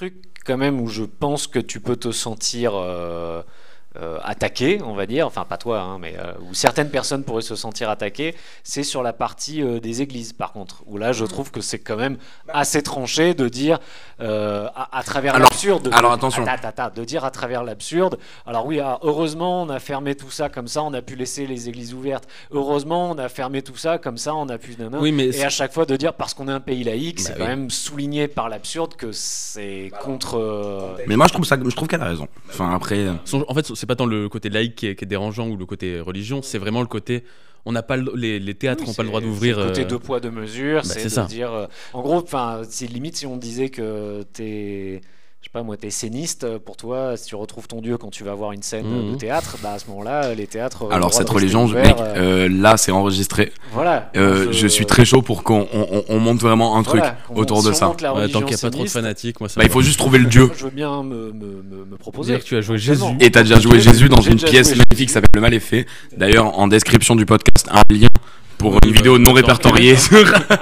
Speaker 3: quand même où je pense que tu peux te sentir euh, euh, attaqué, on va dire, enfin pas toi, hein, mais euh, où certaines personnes pourraient se sentir attaquées, c'est sur la partie euh, des églises par contre, où là je trouve que c'est quand même assez tranché de dire euh, à, à travers
Speaker 2: alors,
Speaker 3: l'absurde,
Speaker 2: alors
Speaker 3: de,
Speaker 2: attention,
Speaker 3: attends, attends, de dire à travers l'absurde, alors oui, ah, heureusement on a fermé tout ça comme ça, on a pu laisser les églises ouvertes, heureusement on a fermé tout ça comme ça, on a pu nanan,
Speaker 1: oui, mais
Speaker 3: et à chaque fois de dire parce qu'on est un pays laïque,
Speaker 1: bah,
Speaker 3: c'est
Speaker 1: oui.
Speaker 3: quand même souligné par l'absurde que c'est contre... Euh...
Speaker 2: Mais moi je trouve ça, je trouve qu'elle a raison. Enfin après,
Speaker 1: en fait, c'est pas tant le côté laïque qui est, qui est dérangeant ou le côté religion, c'est vraiment le côté. On n'a pas le, les, les théâtres n'ont
Speaker 3: Oui,
Speaker 1: pas le droit d'ouvrir.
Speaker 3: C'est le côté
Speaker 1: euh...
Speaker 3: deux poids deux mesures,
Speaker 1: bah,
Speaker 3: c'est,
Speaker 1: c'est
Speaker 3: de
Speaker 1: ça.
Speaker 3: dire. Euh, en gros, enfin, c'est limite si on disait que t'es. Je sais pas moi, t'es scéniste, pour toi, si tu retrouves ton Dieu quand tu vas voir une scène
Speaker 1: Mmh.
Speaker 3: de théâtre, bah à ce moment-là, les théâtres. auraient le
Speaker 2: alors
Speaker 3: droit
Speaker 2: cette
Speaker 3: de rester
Speaker 2: religion,
Speaker 3: ouverts,
Speaker 2: mec,
Speaker 3: euh,
Speaker 2: euh, là c'est enregistré.
Speaker 3: Voilà.
Speaker 2: Euh, je... je suis très chaud pour qu'on on, on monte vraiment un truc
Speaker 3: voilà,
Speaker 2: autour
Speaker 3: si
Speaker 2: de
Speaker 3: on
Speaker 2: ça.
Speaker 3: monte la
Speaker 1: Ouais, tant
Speaker 3: religion
Speaker 1: qu'il n'y a pas trop de
Speaker 3: sioniste,
Speaker 1: fanatiques, moi ça.
Speaker 2: Bah il
Speaker 1: va.
Speaker 2: faut juste trouver le Dieu.
Speaker 3: Je veux bien me, me, me, me proposer.
Speaker 1: Dire que tu as joué Jésus.
Speaker 2: Et t'as déjà joué Jésus dans
Speaker 3: J'ai
Speaker 2: une
Speaker 3: déjà
Speaker 2: pièce
Speaker 3: joué
Speaker 2: magnifique
Speaker 3: Jésus.
Speaker 2: qui s'appelle Le Mal est fait. D'ailleurs, en description du podcast, un lien pour
Speaker 1: Oui,
Speaker 2: une
Speaker 1: bah,
Speaker 2: vidéo non
Speaker 1: d'accord.
Speaker 2: répertoriée sur,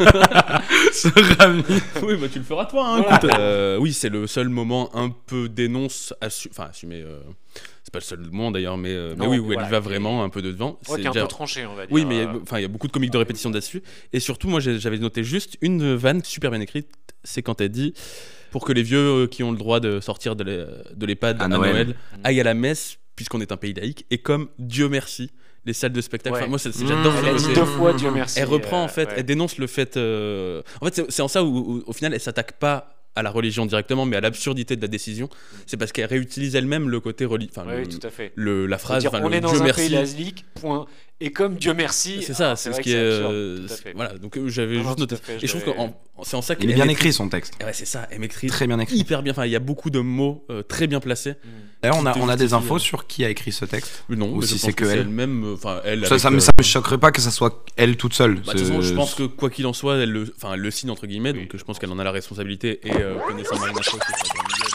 Speaker 2: sur Rami.
Speaker 1: Oui, bah tu le feras toi. Hein,
Speaker 3: Voilà.
Speaker 1: écoute, euh, oui, c'est le seul moment un peu dénonce, assu... enfin assumé. Euh... C'est pas le seul moment d'ailleurs, mais, euh, mais
Speaker 3: Non,
Speaker 1: oui,
Speaker 3: mais
Speaker 1: où elle
Speaker 3: voilà,
Speaker 1: y va
Speaker 3: et-
Speaker 1: vraiment un peu de devant.
Speaker 3: Ouais,
Speaker 1: C'est
Speaker 3: qui est un
Speaker 1: déjà-
Speaker 3: peu tranché, on va dire.
Speaker 1: Oui, mais
Speaker 3: euh,
Speaker 1: enfin, il y a beaucoup de comiques de répétition là-dessus. Et surtout, moi, j'ai- j'avais noté juste une vanne super bien écrite. C'est quand elle dit pour que les vieux euh, qui ont le droit de sortir de l'e- de l'EHPAD
Speaker 2: À
Speaker 1: à,
Speaker 2: Noël.
Speaker 1: Noël aillent à la messe, puisqu'on est un pays laïque, et comme Dieu merci, les salles de spectacle.
Speaker 3: Ouais.
Speaker 1: Enfin, moi, c'est, c'est-
Speaker 2: Mmh.
Speaker 1: j'adore
Speaker 3: Elle
Speaker 1: ce
Speaker 3: a dit
Speaker 1: côté.
Speaker 3: deux fois Dieu merci.
Speaker 1: Elle reprend en
Speaker 3: euh,
Speaker 1: fait,
Speaker 3: ouais.
Speaker 1: elle dénonce le fait. euh, En fait, c'est, c'est en ça où, où, au final, elle s'attaque pas à la religion directement, mais à l'absurdité de la décision. C'est parce qu'elle réutilise elle-même le côté religieux. Enfin,
Speaker 3: Oui,
Speaker 1: le-
Speaker 3: oui, tout à fait.
Speaker 1: le- la phrase,
Speaker 3: Dire,
Speaker 1: enfin,
Speaker 3: on
Speaker 1: le
Speaker 3: est dans
Speaker 1: Dieu
Speaker 3: un
Speaker 1: merci.
Speaker 3: pays laïque, point. Et comme Dieu merci.
Speaker 1: C'est ça,
Speaker 3: alors,
Speaker 1: c'est,
Speaker 3: vrai
Speaker 1: ce
Speaker 3: que
Speaker 1: qui est.
Speaker 3: absurde,
Speaker 1: euh,
Speaker 3: tout à fait.
Speaker 1: Voilà, donc euh, j'avais
Speaker 3: Non,
Speaker 1: juste
Speaker 3: non, tout
Speaker 1: noté.
Speaker 3: à fait,
Speaker 1: Et je trouve
Speaker 3: j'avais-
Speaker 1: que en- c'est en ça
Speaker 2: Il
Speaker 1: qu'elle
Speaker 2: est bien
Speaker 1: maîtrise-
Speaker 2: écrit son texte.
Speaker 1: Ouais, c'est ça, elle maîtrise
Speaker 2: Très bien écrit.
Speaker 1: hyper bien. Enfin, il y a beaucoup de mots euh, très bien placés.
Speaker 2: D'ailleurs, on a,
Speaker 1: Qui te
Speaker 2: on a des
Speaker 1: justifie,
Speaker 2: infos
Speaker 1: euh.
Speaker 2: sur qui a écrit ce texte.
Speaker 1: Non,
Speaker 2: Ou
Speaker 1: mais
Speaker 2: si
Speaker 1: je
Speaker 2: c'est
Speaker 1: pense
Speaker 2: que
Speaker 1: c'est
Speaker 2: elle.
Speaker 1: elle-même. euh, Enfin, elle.
Speaker 2: Ça,
Speaker 1: avec,
Speaker 2: ça, me,
Speaker 1: euh,
Speaker 2: ça me choquerait pas que ça soit elle toute seule.
Speaker 1: Bah, de toute façon,
Speaker 2: C'est-
Speaker 1: je pense que quoi qu'il en soit, elle le, enfin, elle le signe entre guillemets, donc je pense qu'elle en a la responsabilité et euh, connaissant Marina Foïs, c'est pas grave.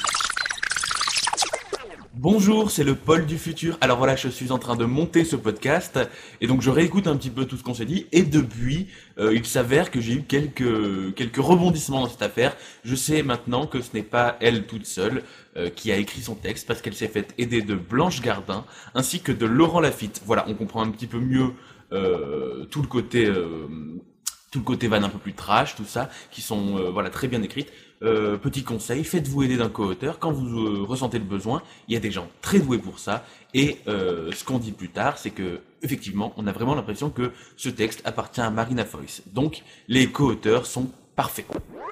Speaker 10: Bonjour, c'est le Paul du futur. Alors voilà, je suis en train de monter ce podcast et donc je réécoute un petit peu tout ce qu'on s'est dit et depuis, euh, il s'avère que j'ai eu quelques quelques rebondissements dans cette affaire. Je sais maintenant que ce n'est pas elle toute seule euh, qui a écrit son texte parce qu'elle s'est fait aider de Blanche Gardin ainsi que de Laurent Lafitte. Voilà, on comprend un petit peu mieux euh, tout le côté euh, tout le côté van un peu plus trash, tout ça, qui sont euh, voilà très bien écrites. Euh, petit conseil, faites-vous aider d'un co-auteur quand vous euh, ressentez le besoin. Il y a des gens très doués pour ça. Et euh, ce qu'on dit plus tard, c'est que effectivement, on a vraiment l'impression que ce texte appartient à Marina Foïs. Donc, les co-auteurs sont parfaits.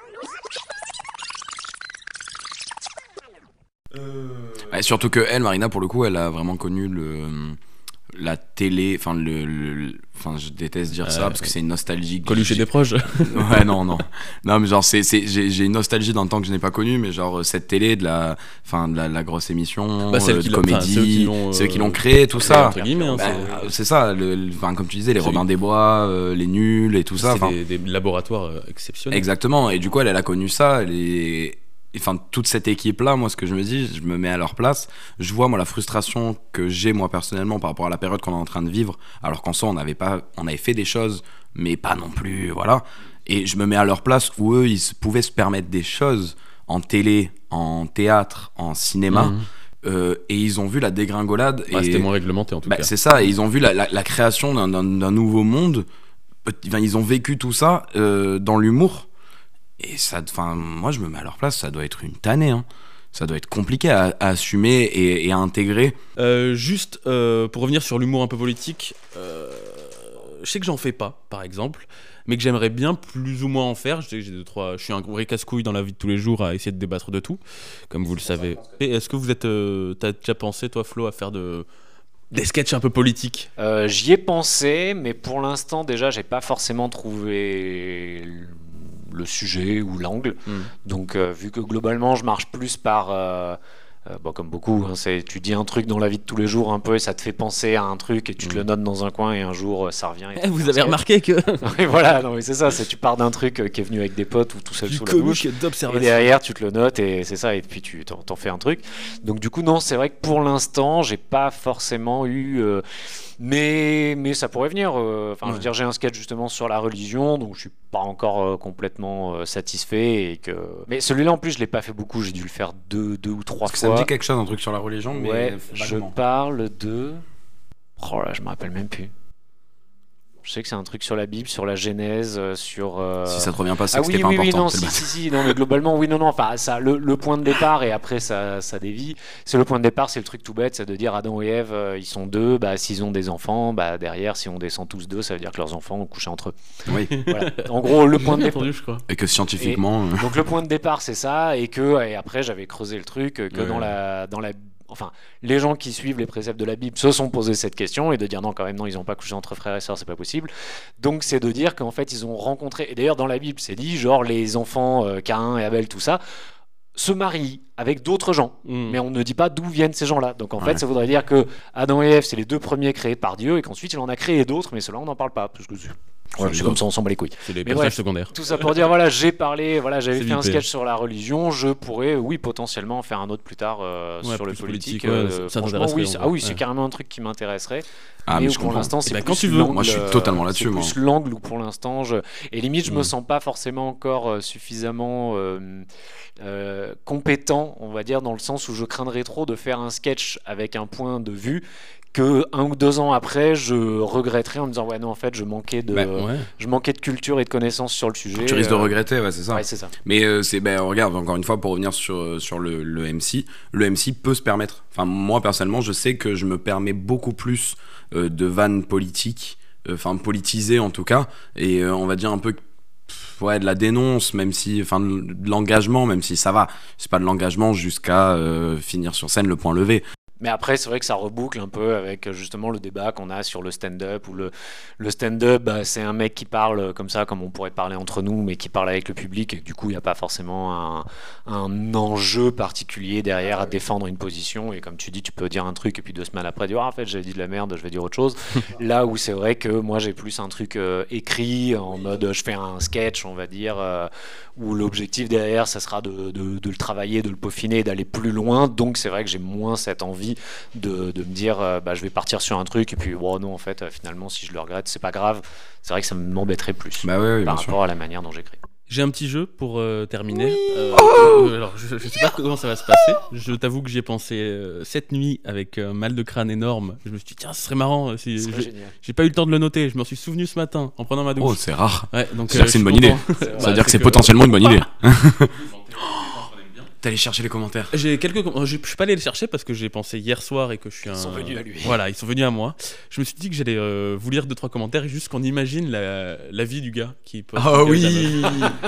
Speaker 10: Euh...
Speaker 2: Ouais, surtout que elle, Marina, pour le coup, elle a vraiment connu le la télé, enfin le, le- enfin je déteste dire ça
Speaker 1: Euh,
Speaker 2: parce que c'est une nostalgie. que
Speaker 1: Coluche et
Speaker 2: j'ai-
Speaker 1: des proches.
Speaker 2: Ouais, non, non, non, mais genre c'est, c'est, j'ai, j'ai une nostalgie d'un temps que je n'ai pas connu, mais genre cette télé de la, enfin de la, la grosse émission,
Speaker 1: Bah, celle
Speaker 2: euh,
Speaker 1: qui
Speaker 2: de
Speaker 1: l'a- enfin,
Speaker 2: comédie,
Speaker 1: ceux qui l'ont, euh,
Speaker 2: ceux qui l'ont créé, tout
Speaker 1: créé,
Speaker 2: ça.
Speaker 1: entre guillemets, hein,
Speaker 2: Bah,
Speaker 1: c'est-
Speaker 2: euh, c'est ça, le, le- enfin comme tu disais, les
Speaker 1: C'est-
Speaker 2: Robin des Bois, euh, les nuls et tout ça.
Speaker 1: C'est
Speaker 2: enfin,
Speaker 1: des, des laboratoires euh, exceptionnels.
Speaker 2: Exactement. Et du coup, elle, elle a connu ça. Elle est... Enfin, toute cette équipe-là, moi, ce que je me dis, je me mets à leur place. Je vois, moi, la frustration que j'ai, moi, personnellement, par rapport à la période qu'on est en train de vivre. Alors qu'en soi, on avait pas, on avait fait des choses, mais pas non plus, voilà. Et je me mets à leur place où eux, ils se- pouvaient se permettre des choses en télé, en théâtre, en cinéma.
Speaker 1: Mhm.
Speaker 2: Euh, et ils ont vu la dégringolade.
Speaker 1: Bah,
Speaker 2: et...
Speaker 1: c'était moins réglementé en tout
Speaker 2: Bah,
Speaker 1: cas.
Speaker 2: c'est ça. Et ils ont vu la, la, la création d'un, d'un, d'un nouveau monde. Enfin, ils ont vécu tout ça euh, dans l'humour. Et ça, enfin, moi je me mets à leur place, ça doit être une tannée, hein. Ça doit être compliqué à, à assumer et, et à intégrer.
Speaker 1: Euh, juste euh, pour revenir sur l'humour un peu politique, euh, je sais que j'en fais pas, par exemple, mais que j'aimerais bien plus ou moins en faire. Je sais que j'ai deux, trois, je suis un vrai casse-couille dans la vie de tous les jours à essayer de débattre de tout, comme vous le savez. Et est-ce que vous êtes, euh, t'as déjà pensé, toi, Flo, à faire de des sketchs un peu politiques?
Speaker 3: Euh, j'y ai pensé, mais pour l'instant, déjà, j'ai pas forcément trouvé le sujet ou l'angle.
Speaker 1: Mm.
Speaker 3: Donc, euh, vu que globalement, je marche plus par. Euh, euh, bon, comme beaucoup, hein, c'est, tu dis un truc dans la vie de tous les jours un peu et ça te fait penser à un truc et tu te
Speaker 1: Mm.
Speaker 3: le notes dans un coin et un jour euh, ça revient. Et
Speaker 1: Eh,
Speaker 3: tu
Speaker 1: vous
Speaker 3: fais un
Speaker 1: avez
Speaker 3: sketch.
Speaker 1: remarqué que
Speaker 3: Oui, voilà, non, mais c'est ça, c'est tu pars d'un truc euh, qui est venu avec des potes ou tout seul
Speaker 1: du
Speaker 3: sous la douche.
Speaker 1: comique
Speaker 3: Et
Speaker 1: d'observation.
Speaker 3: derrière, tu te le notes et c'est ça, et puis tu t'en, t'en fais un truc. Donc, du coup, non, c'est vrai que pour l'instant, j'ai pas forcément eu. euh, Mais, mais ça pourrait venir. Enfin, euh,
Speaker 2: ouais.
Speaker 3: je veux dire, j'ai un sketch justement sur la religion, donc je suis pas encore euh, complètement euh, satisfait. Et que... Mais celui-là, en plus, je l'ai pas fait beaucoup. J'ai dû le faire deux, deux ou trois
Speaker 2: Parce
Speaker 3: fois.
Speaker 2: Que ça me dit quelque chose, un truc sur la religion, mais
Speaker 3: ouais,
Speaker 2: vaguement.
Speaker 3: Je parle de. Oh là, je me rappelle même plus. Je sais que c'est un truc sur la Bible, sur la Genèse, sur. Euh...
Speaker 2: Si ça te revient pas, c'est
Speaker 3: ah,
Speaker 2: que
Speaker 3: oui,
Speaker 2: c'était
Speaker 3: oui,
Speaker 2: pas
Speaker 3: oui,
Speaker 2: important.
Speaker 3: non, si, si, si, non, mais globalement, oui, non, non. Enfin, ça, le, le point de départ et après ça, ça dévie. C'est le point de départ, c'est le truc tout bête, c'est de dire Adam et Ève, euh, ils sont deux. Bah, s'ils ont des enfants, bah derrière, si on descend tous deux, ça veut dire que leurs enfants ont couché entre eux.
Speaker 2: Oui.
Speaker 3: Voilà. En gros, le point de départ.
Speaker 1: Entendu, je crois.
Speaker 2: Et que scientifiquement.
Speaker 3: Et, donc le point de départ, c'est ça, et que et après j'avais creusé le truc que
Speaker 2: ouais.
Speaker 3: dans la dans la Enfin, les gens qui suivent les préceptes de la Bible se sont posés cette question et de dire non, quand même, non, ils n'ont pas couché entre frères et sœurs, c'est pas possible. Donc, c'est de dire qu'en fait, ils ont rencontré. Et d'ailleurs, dans la Bible, c'est dit, genre, les enfants, euh, Caïn et Abel, tout ça, se marient avec d'autres gens. Mm. Mais on ne dit pas d'où viennent ces gens-là. Donc, en ouais. fait, ça voudrait dire que Adam et Ève, c'est les deux premiers créés par Dieu et qu'ensuite, il en a créé d'autres, mais ceux-là, on n'en parle pas. Parce que c'est... Ouais, c'est comme ça, on s'en bat les couilles.
Speaker 1: C'est les
Speaker 3: mais
Speaker 1: personnages
Speaker 3: bref,
Speaker 1: secondaires.
Speaker 3: Tout ça pour dire, voilà, j'ai parlé, voilà, j'avais
Speaker 1: c'est
Speaker 3: fait un
Speaker 1: vipé.
Speaker 3: sketch sur la religion, je pourrais, oui, potentiellement faire un autre plus tard euh,
Speaker 1: ouais,
Speaker 3: sur le politique.
Speaker 1: politique ouais,
Speaker 3: euh,
Speaker 1: ça
Speaker 3: franchement, oui,
Speaker 1: c'est,
Speaker 3: ah oui,
Speaker 1: ouais.
Speaker 3: c'est carrément un truc qui m'intéresserait.
Speaker 2: Ah, mais, mais
Speaker 3: pour
Speaker 2: comprends.
Speaker 3: l'instant, c'est
Speaker 1: bah,
Speaker 3: plus
Speaker 1: quand tu veux.
Speaker 3: l'angle,
Speaker 2: moi, je suis totalement là-dessus.
Speaker 3: C'est
Speaker 2: moi.
Speaker 3: plus l'angle où, pour l'instant, je... et limite, je
Speaker 1: mm.
Speaker 3: me sens pas forcément encore euh, suffisamment euh, euh, compétent, on va dire, dans le sens où je craindrais trop de faire un sketch avec un point de vue que un ou deux ans après, je regretterais en me disant ouais non en fait je manquais de,
Speaker 2: bah,
Speaker 1: ouais.
Speaker 3: je manquais de culture et de connaissances sur le sujet.
Speaker 2: Tu risques
Speaker 3: euh...
Speaker 2: de regretter, ouais c'est ça.
Speaker 3: Ouais, c'est ça.
Speaker 2: Mais euh, c'est ben regarde encore une fois pour revenir sur sur le, le M C, le M C peut se permettre. Enfin moi personnellement je sais que je me permets beaucoup plus euh, de vannes politiques, enfin euh, politisées en tout cas, et euh, on va dire un peu ouais de la dénonce même si enfin de l'engagement même si ça va, c'est pas de l'engagement jusqu'à euh, finir sur scène le point levé.
Speaker 3: Mais après, c'est vrai que ça reboucle un peu avec justement le débat qu'on a sur le stand-up, où le, le stand-up, bah, c'est un mec qui parle comme ça, comme on pourrait parler entre nous, mais qui parle avec le public, et du coup, il n'y a pas forcément un, un enjeu particulier derrière à défendre une position, et comme tu dis, tu peux dire un truc, et puis deux semaines après, dire ah, en fait, j'ai dit de la merde, je vais dire autre chose. Là où c'est vrai que moi, j'ai plus un truc euh, écrit, en mode, je fais un sketch, on va dire, euh, où l'objectif derrière, ça sera de, de, de le travailler, de le peaufiner, d'aller plus loin, donc c'est vrai que j'ai moins cette envie De, de me dire euh, bah, je vais partir sur un truc et puis oh non en fait euh, finalement si je le regrette c'est pas grave, c'est vrai que ça m'embêterait plus
Speaker 2: bah ouais, oui,
Speaker 3: par
Speaker 2: bien
Speaker 3: rapport
Speaker 2: sûr.
Speaker 3: à la manière dont j'écris.
Speaker 1: J'ai un petit jeu pour euh, terminer.
Speaker 3: Oui.
Speaker 1: Euh,
Speaker 3: oh
Speaker 1: euh, alors, je, je sais pas comment ça va se passer. Je t'avoue que j'y ai pensé euh, cette nuit avec un mal de crâne énorme. Je me suis dit, tiens, ce serait marrant. Si,
Speaker 3: ce serait
Speaker 1: j'ai, j'ai pas eu le temps de le noter. Je m'en suis souvenu ce matin en prenant ma douche.
Speaker 2: Oh, c'est rare.
Speaker 1: Ouais, donc,
Speaker 2: c'est-à-dire
Speaker 1: euh,
Speaker 2: que c'est une bonne
Speaker 1: content.
Speaker 2: idée.
Speaker 1: C'est,
Speaker 2: ça
Speaker 1: bah,
Speaker 2: veut dire que c'est
Speaker 1: que...
Speaker 2: potentiellement une bonne idée. T'es allé chercher les commentaires.
Speaker 1: J'ai quelques com- je, je suis pas allé les chercher parce que j'ai pensé hier soir et que je suis un.
Speaker 3: Ils sont venus à lui.
Speaker 1: Voilà, ils sont venus à moi. Je me suis dit que j'allais euh, vous lire deux trois commentaires et juste qu'on imagine la, la vie du gars qui poste.
Speaker 2: Ah oui.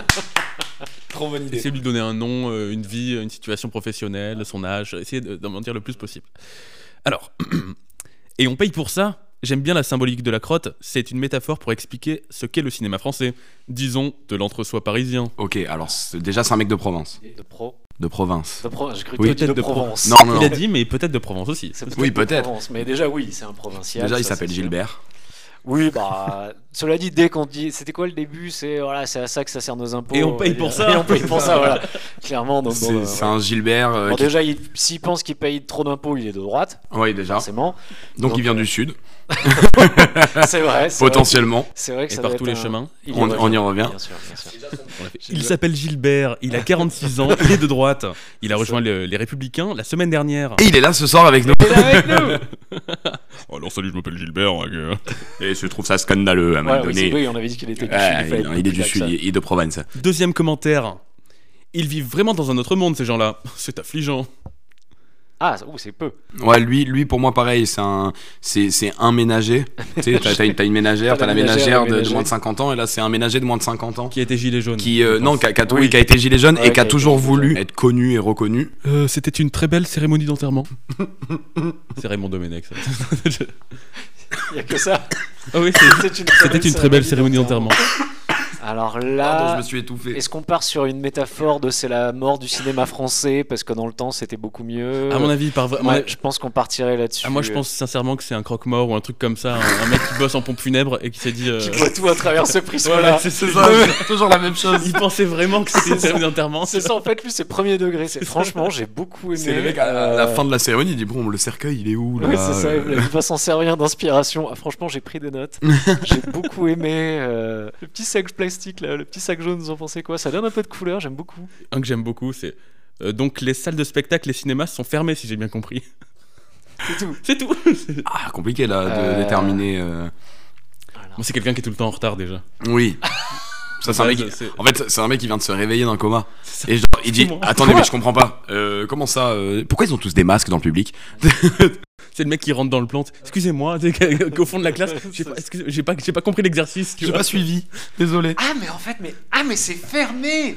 Speaker 3: Trop bonne idée.
Speaker 1: Essayer de lui donner un nom, euh, une vie, une situation professionnelle, son âge. Essayer de, d'en dire le plus possible. Alors, et on paye pour ça. J'aime bien la symbolique de la crotte, c'est une métaphore pour expliquer ce qu'est le cinéma français, disons de l'entre-soi parisien.
Speaker 2: Ok, alors c'est, déjà c'est un mec de Provence.
Speaker 3: De pro.
Speaker 2: De province.
Speaker 3: De pro... J'ai cru que
Speaker 2: oui.
Speaker 3: peut-être de, de
Speaker 1: Provence.
Speaker 3: Pro...
Speaker 2: Non, non, non.
Speaker 1: Il a dit, mais peut-être de Provence aussi.
Speaker 3: C'est peut-être
Speaker 2: oui,
Speaker 3: de
Speaker 2: peut-être.
Speaker 3: Provence, mais déjà oui, c'est un provincial.
Speaker 2: Déjà, il
Speaker 3: ça,
Speaker 2: s'appelle Gilbert.
Speaker 3: Oui, bah, cela dit, dès qu'on dit, c'était quoi le début, c'est voilà, c'est à ça que ça sert nos impôts.
Speaker 1: Et on paye pour ça.
Speaker 3: Et on paye pour ça, voilà. Clairement, donc
Speaker 2: c'est,
Speaker 3: bon,
Speaker 2: c'est
Speaker 3: ouais.
Speaker 2: un Gilbert. Euh,
Speaker 3: bon,
Speaker 2: qui...
Speaker 3: déjà, il, s'il pense qu'il paye trop d'impôts, il est de droite.
Speaker 2: Oui, déjà.
Speaker 3: Forcément.
Speaker 2: Donc,
Speaker 3: donc
Speaker 2: il vient
Speaker 3: euh...
Speaker 2: du sud.
Speaker 3: c'est vrai. C'est
Speaker 2: Potentiellement.
Speaker 3: Vrai. C'est vrai que
Speaker 1: et
Speaker 3: ça
Speaker 1: par
Speaker 3: doit
Speaker 1: tous
Speaker 3: être
Speaker 1: les
Speaker 3: un...
Speaker 1: chemins.
Speaker 3: Il
Speaker 2: on, y on y revient.
Speaker 3: Bien sûr, bien sûr.
Speaker 1: Il s'appelle Gilbert, il a quarante-six ans, il est de droite. Il a rejoint le, les Républicains la semaine dernière.
Speaker 2: Et il est là ce soir avec nous.
Speaker 3: Il est là avec nous.
Speaker 1: Oh, alors salut, je m'appelle Gilbert. Euh...
Speaker 2: Et je trouve ça scandaleux à un moment
Speaker 3: ouais,
Speaker 2: donné.
Speaker 3: Oui, oui, on avait dit qu'il était du
Speaker 2: ouais,
Speaker 3: sud. Il,
Speaker 2: non, il est du sud, il est de Provence.
Speaker 1: Deuxième commentaire. Ils vivent vraiment dans un autre monde, ces gens-là. C'est affligeant.
Speaker 3: Ah, ouh, c'est peu.
Speaker 2: Ouais, lui, lui pour moi, pareil, c'est un, c'est, c'est un ménager. Tu sais, t'as, t'as, une, t'as une ménagère, t'as, t'as la ménagère, ménagère de, de moins de cinquante ans, et là, c'est un ménager de moins de cinquante ans.
Speaker 1: Qui a été gilet jaune.
Speaker 2: Qui, euh, non, qui a, qui, a, oui. qui a été gilet jaune ouais, et qui a, a toujours voulu être connu et reconnu.
Speaker 1: Euh, c'était une très belle cérémonie d'enterrement. C'est Raymond Domenech, ça.
Speaker 3: Il n'y a que ça.
Speaker 1: Ah oui, c'est, c'est une c'était une très belle cérémonie d'enterrement.
Speaker 3: Alors là,
Speaker 2: Pardon, je me suis étouffé.
Speaker 3: Est-ce qu'on part sur une métaphore de c'est la mort du cinéma français parce que dans le temps c'était beaucoup mieux?
Speaker 1: À mon avis, par vrai-
Speaker 3: Ouais,
Speaker 1: moi-
Speaker 3: je pense qu'on partirait là-dessus.
Speaker 1: Ah, moi, je pense sincèrement que c'est un croque-mort ou un truc comme ça, un, un mec qui bosse en pompe funèbre et qui s'est dit. euh,
Speaker 3: Qui voit tout à travers ce prisme-là.
Speaker 1: Voilà, c'est c'est ça.
Speaker 2: C'est toujours la même chose.
Speaker 1: Il pensait vraiment que c'était une cérémonie d'enterrement.
Speaker 3: C'est ça en fait, lui c'est premier degré. C'est franchement, j'ai beaucoup aimé.
Speaker 2: C'est le mec à la, à la
Speaker 3: euh,
Speaker 2: fin de la cérémonie, il dit bon, le cercueil, il est où là
Speaker 3: Oui, c'est ça, il va s'en servir d'inspiration. Ah, franchement, j'ai pris des notes. J'ai beaucoup aimé euh, le petit sac plastique là, le petit sac jaune. Vous en pensez quoi? Ça donne un peu de couleur, j'aime beaucoup.
Speaker 1: Un que j'aime beaucoup, c'est. euh, donc, les salles de spectacle, les cinémas sont fermés, si j'ai bien compris.
Speaker 3: C'est tout.
Speaker 1: C'est tout.
Speaker 2: Ah, compliqué là de
Speaker 3: Euh,
Speaker 2: déterminer. euh,
Speaker 1: Moi, c'est quelqu'un qui est tout le temps en retard déjà.
Speaker 2: Oui. Ça, c'est un
Speaker 1: Ouais,
Speaker 2: mec.
Speaker 1: c'est-
Speaker 2: En fait, c'est un mec qui vient de se réveiller d'un coma. Et genre, il dit
Speaker 1: Tout le monde.
Speaker 2: attendez, mais je comprends pas. Euh, comment ça euh, Pourquoi ils ont tous des masques dans le public?
Speaker 1: C'est le mec qui rentre dans le plan. Excusez-moi, tu sais, qu'au fond de la classe, j'ai pas, excusez- j'ai pas, j'ai pas compris l'exercice. tu
Speaker 2: J'ai
Speaker 1: vois.
Speaker 2: pas suivi. Désolé.
Speaker 3: Ah mais en fait, mais ah mais c'est fermé.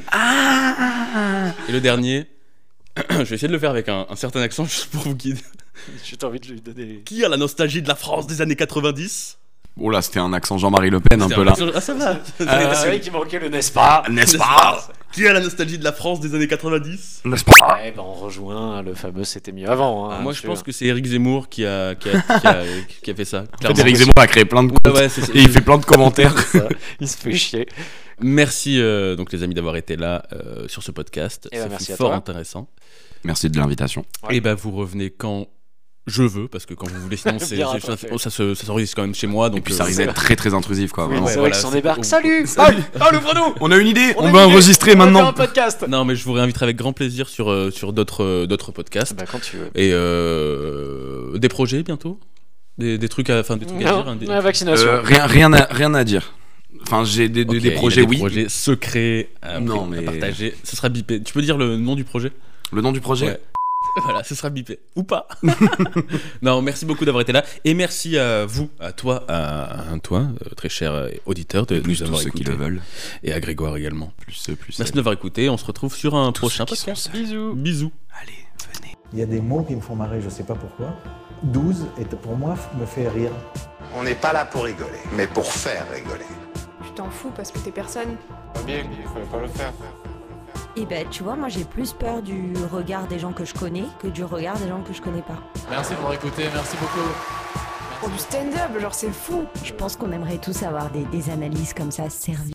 Speaker 1: Et le dernier, je vais essayer de le faire avec un, un certain accent juste pour vous guider.
Speaker 3: J'ai envie de lui donner.
Speaker 1: Qui a la nostalgie de la France des années quatre-vingt-dix?
Speaker 2: Oh là, c'était un accent Jean-Marie Le Pen un
Speaker 1: C'était
Speaker 2: peu
Speaker 1: un
Speaker 2: là.
Speaker 1: accent- Ah, ça va.
Speaker 3: Ah, c'est vrai qu'il manquait le n'est-ce pas.
Speaker 2: N'est-ce pas?
Speaker 1: Qui a la nostalgie de la France des années quatre-vingt-dix?
Speaker 2: N'est-ce pas?
Speaker 3: Ouais, ben on rejoint le fameux c'était mieux avant. Hein,
Speaker 1: Moi, je
Speaker 3: sûr.
Speaker 1: pense que c'est Éric Zemmour qui a, qui a, qui a, qui a fait ça.
Speaker 2: En fait,
Speaker 1: clairement.
Speaker 2: Éric Zemmour a créé plein de comptes
Speaker 1: Ouais, ouais, c'est-
Speaker 2: et il fait plein de commentaires.
Speaker 3: C'est ça. Il se fait chier.
Speaker 1: Merci euh, donc les amis d'avoir été là euh, sur ce podcast.
Speaker 3: Eh ben,
Speaker 1: C'est
Speaker 3: merci à
Speaker 1: fort
Speaker 3: toi.
Speaker 1: intéressant.
Speaker 2: Merci de l'invitation.
Speaker 3: Ouais.
Speaker 1: Et bah vous revenez quand je veux parce que quand vous voulez sinon c'est,
Speaker 3: Bien
Speaker 1: c'est-
Speaker 3: rattrapé.
Speaker 1: ça, ça, ça s'enregistre quand même chez moi donc
Speaker 2: Et puis
Speaker 1: euh,
Speaker 2: ça risque d'être très très intrusif quoi.
Speaker 3: Oui,
Speaker 2: Vraiment.
Speaker 3: c'est
Speaker 1: Ouais,
Speaker 3: vrai
Speaker 1: voilà,
Speaker 3: qu'ils s'en
Speaker 1: c'est-
Speaker 3: débarquent.
Speaker 1: on-
Speaker 3: Salut.
Speaker 2: Salut.
Speaker 3: Ah, ouvre-nous.
Speaker 2: On a une idée, on,
Speaker 3: a
Speaker 2: va
Speaker 3: une idée.
Speaker 2: enregistrer
Speaker 3: On va
Speaker 2: maintenant.
Speaker 3: faire un podcast.
Speaker 1: Non mais je vous réinviterai avec grand plaisir sur euh, sur d'autres euh, d'autres podcasts
Speaker 3: Bah quand tu veux.
Speaker 1: et euh, des projets bientôt, des, des trucs à enfin des trucs à
Speaker 3: Non,
Speaker 1: dire. hein, des-
Speaker 3: la vaccination.
Speaker 2: Euh, rien, rien, à, rien à dire. Enfin, j'ai des, des-
Speaker 1: Ok,
Speaker 2: des
Speaker 1: il y a
Speaker 2: projets,
Speaker 1: des
Speaker 2: oui.
Speaker 1: projets secrets à,
Speaker 2: Non,
Speaker 1: à
Speaker 2: mais-
Speaker 1: partager. Ce sera bipé. Tu peux dire le nom du projet?
Speaker 2: Le nom du projet.
Speaker 1: Ouais. Voilà, ce sera bipé. Ou pas. Non, merci beaucoup d'avoir été là. Et merci à vous, à toi, à, à toi, euh, très cher euh, auditeur, de
Speaker 2: Plus
Speaker 1: nous
Speaker 2: tous
Speaker 1: avoir
Speaker 2: ceux qui
Speaker 1: écoutés.
Speaker 2: le veulent.
Speaker 1: Et à Grégoire également.
Speaker 2: Plus, plus.
Speaker 1: Merci de m'avoir écouté. On se retrouve sur un
Speaker 2: Tous
Speaker 1: prochain
Speaker 2: ceux qui
Speaker 1: podcast.
Speaker 2: sont seuls.
Speaker 3: Bisous.
Speaker 1: Bisous.
Speaker 2: Allez, venez.
Speaker 4: Il y a des mots qui me font marrer, je sais pas pourquoi. douze, et pour moi, me fait rire.
Speaker 5: On n'est pas là pour rigoler, mais pour faire rigoler.
Speaker 6: Tu t'en fous parce que t'es personne.
Speaker 9: Bien, il fallait pas le faire.
Speaker 8: Et ben, tu vois, moi j'ai plus peur du regard des gens que je connais que du regard des gens que je connais pas.
Speaker 9: Merci de m'avoir écouté, merci beaucoup.
Speaker 6: Pour du stand-up, genre c'est fou.
Speaker 8: Je pense qu'on aimerait tous avoir des, des analyses comme ça servies.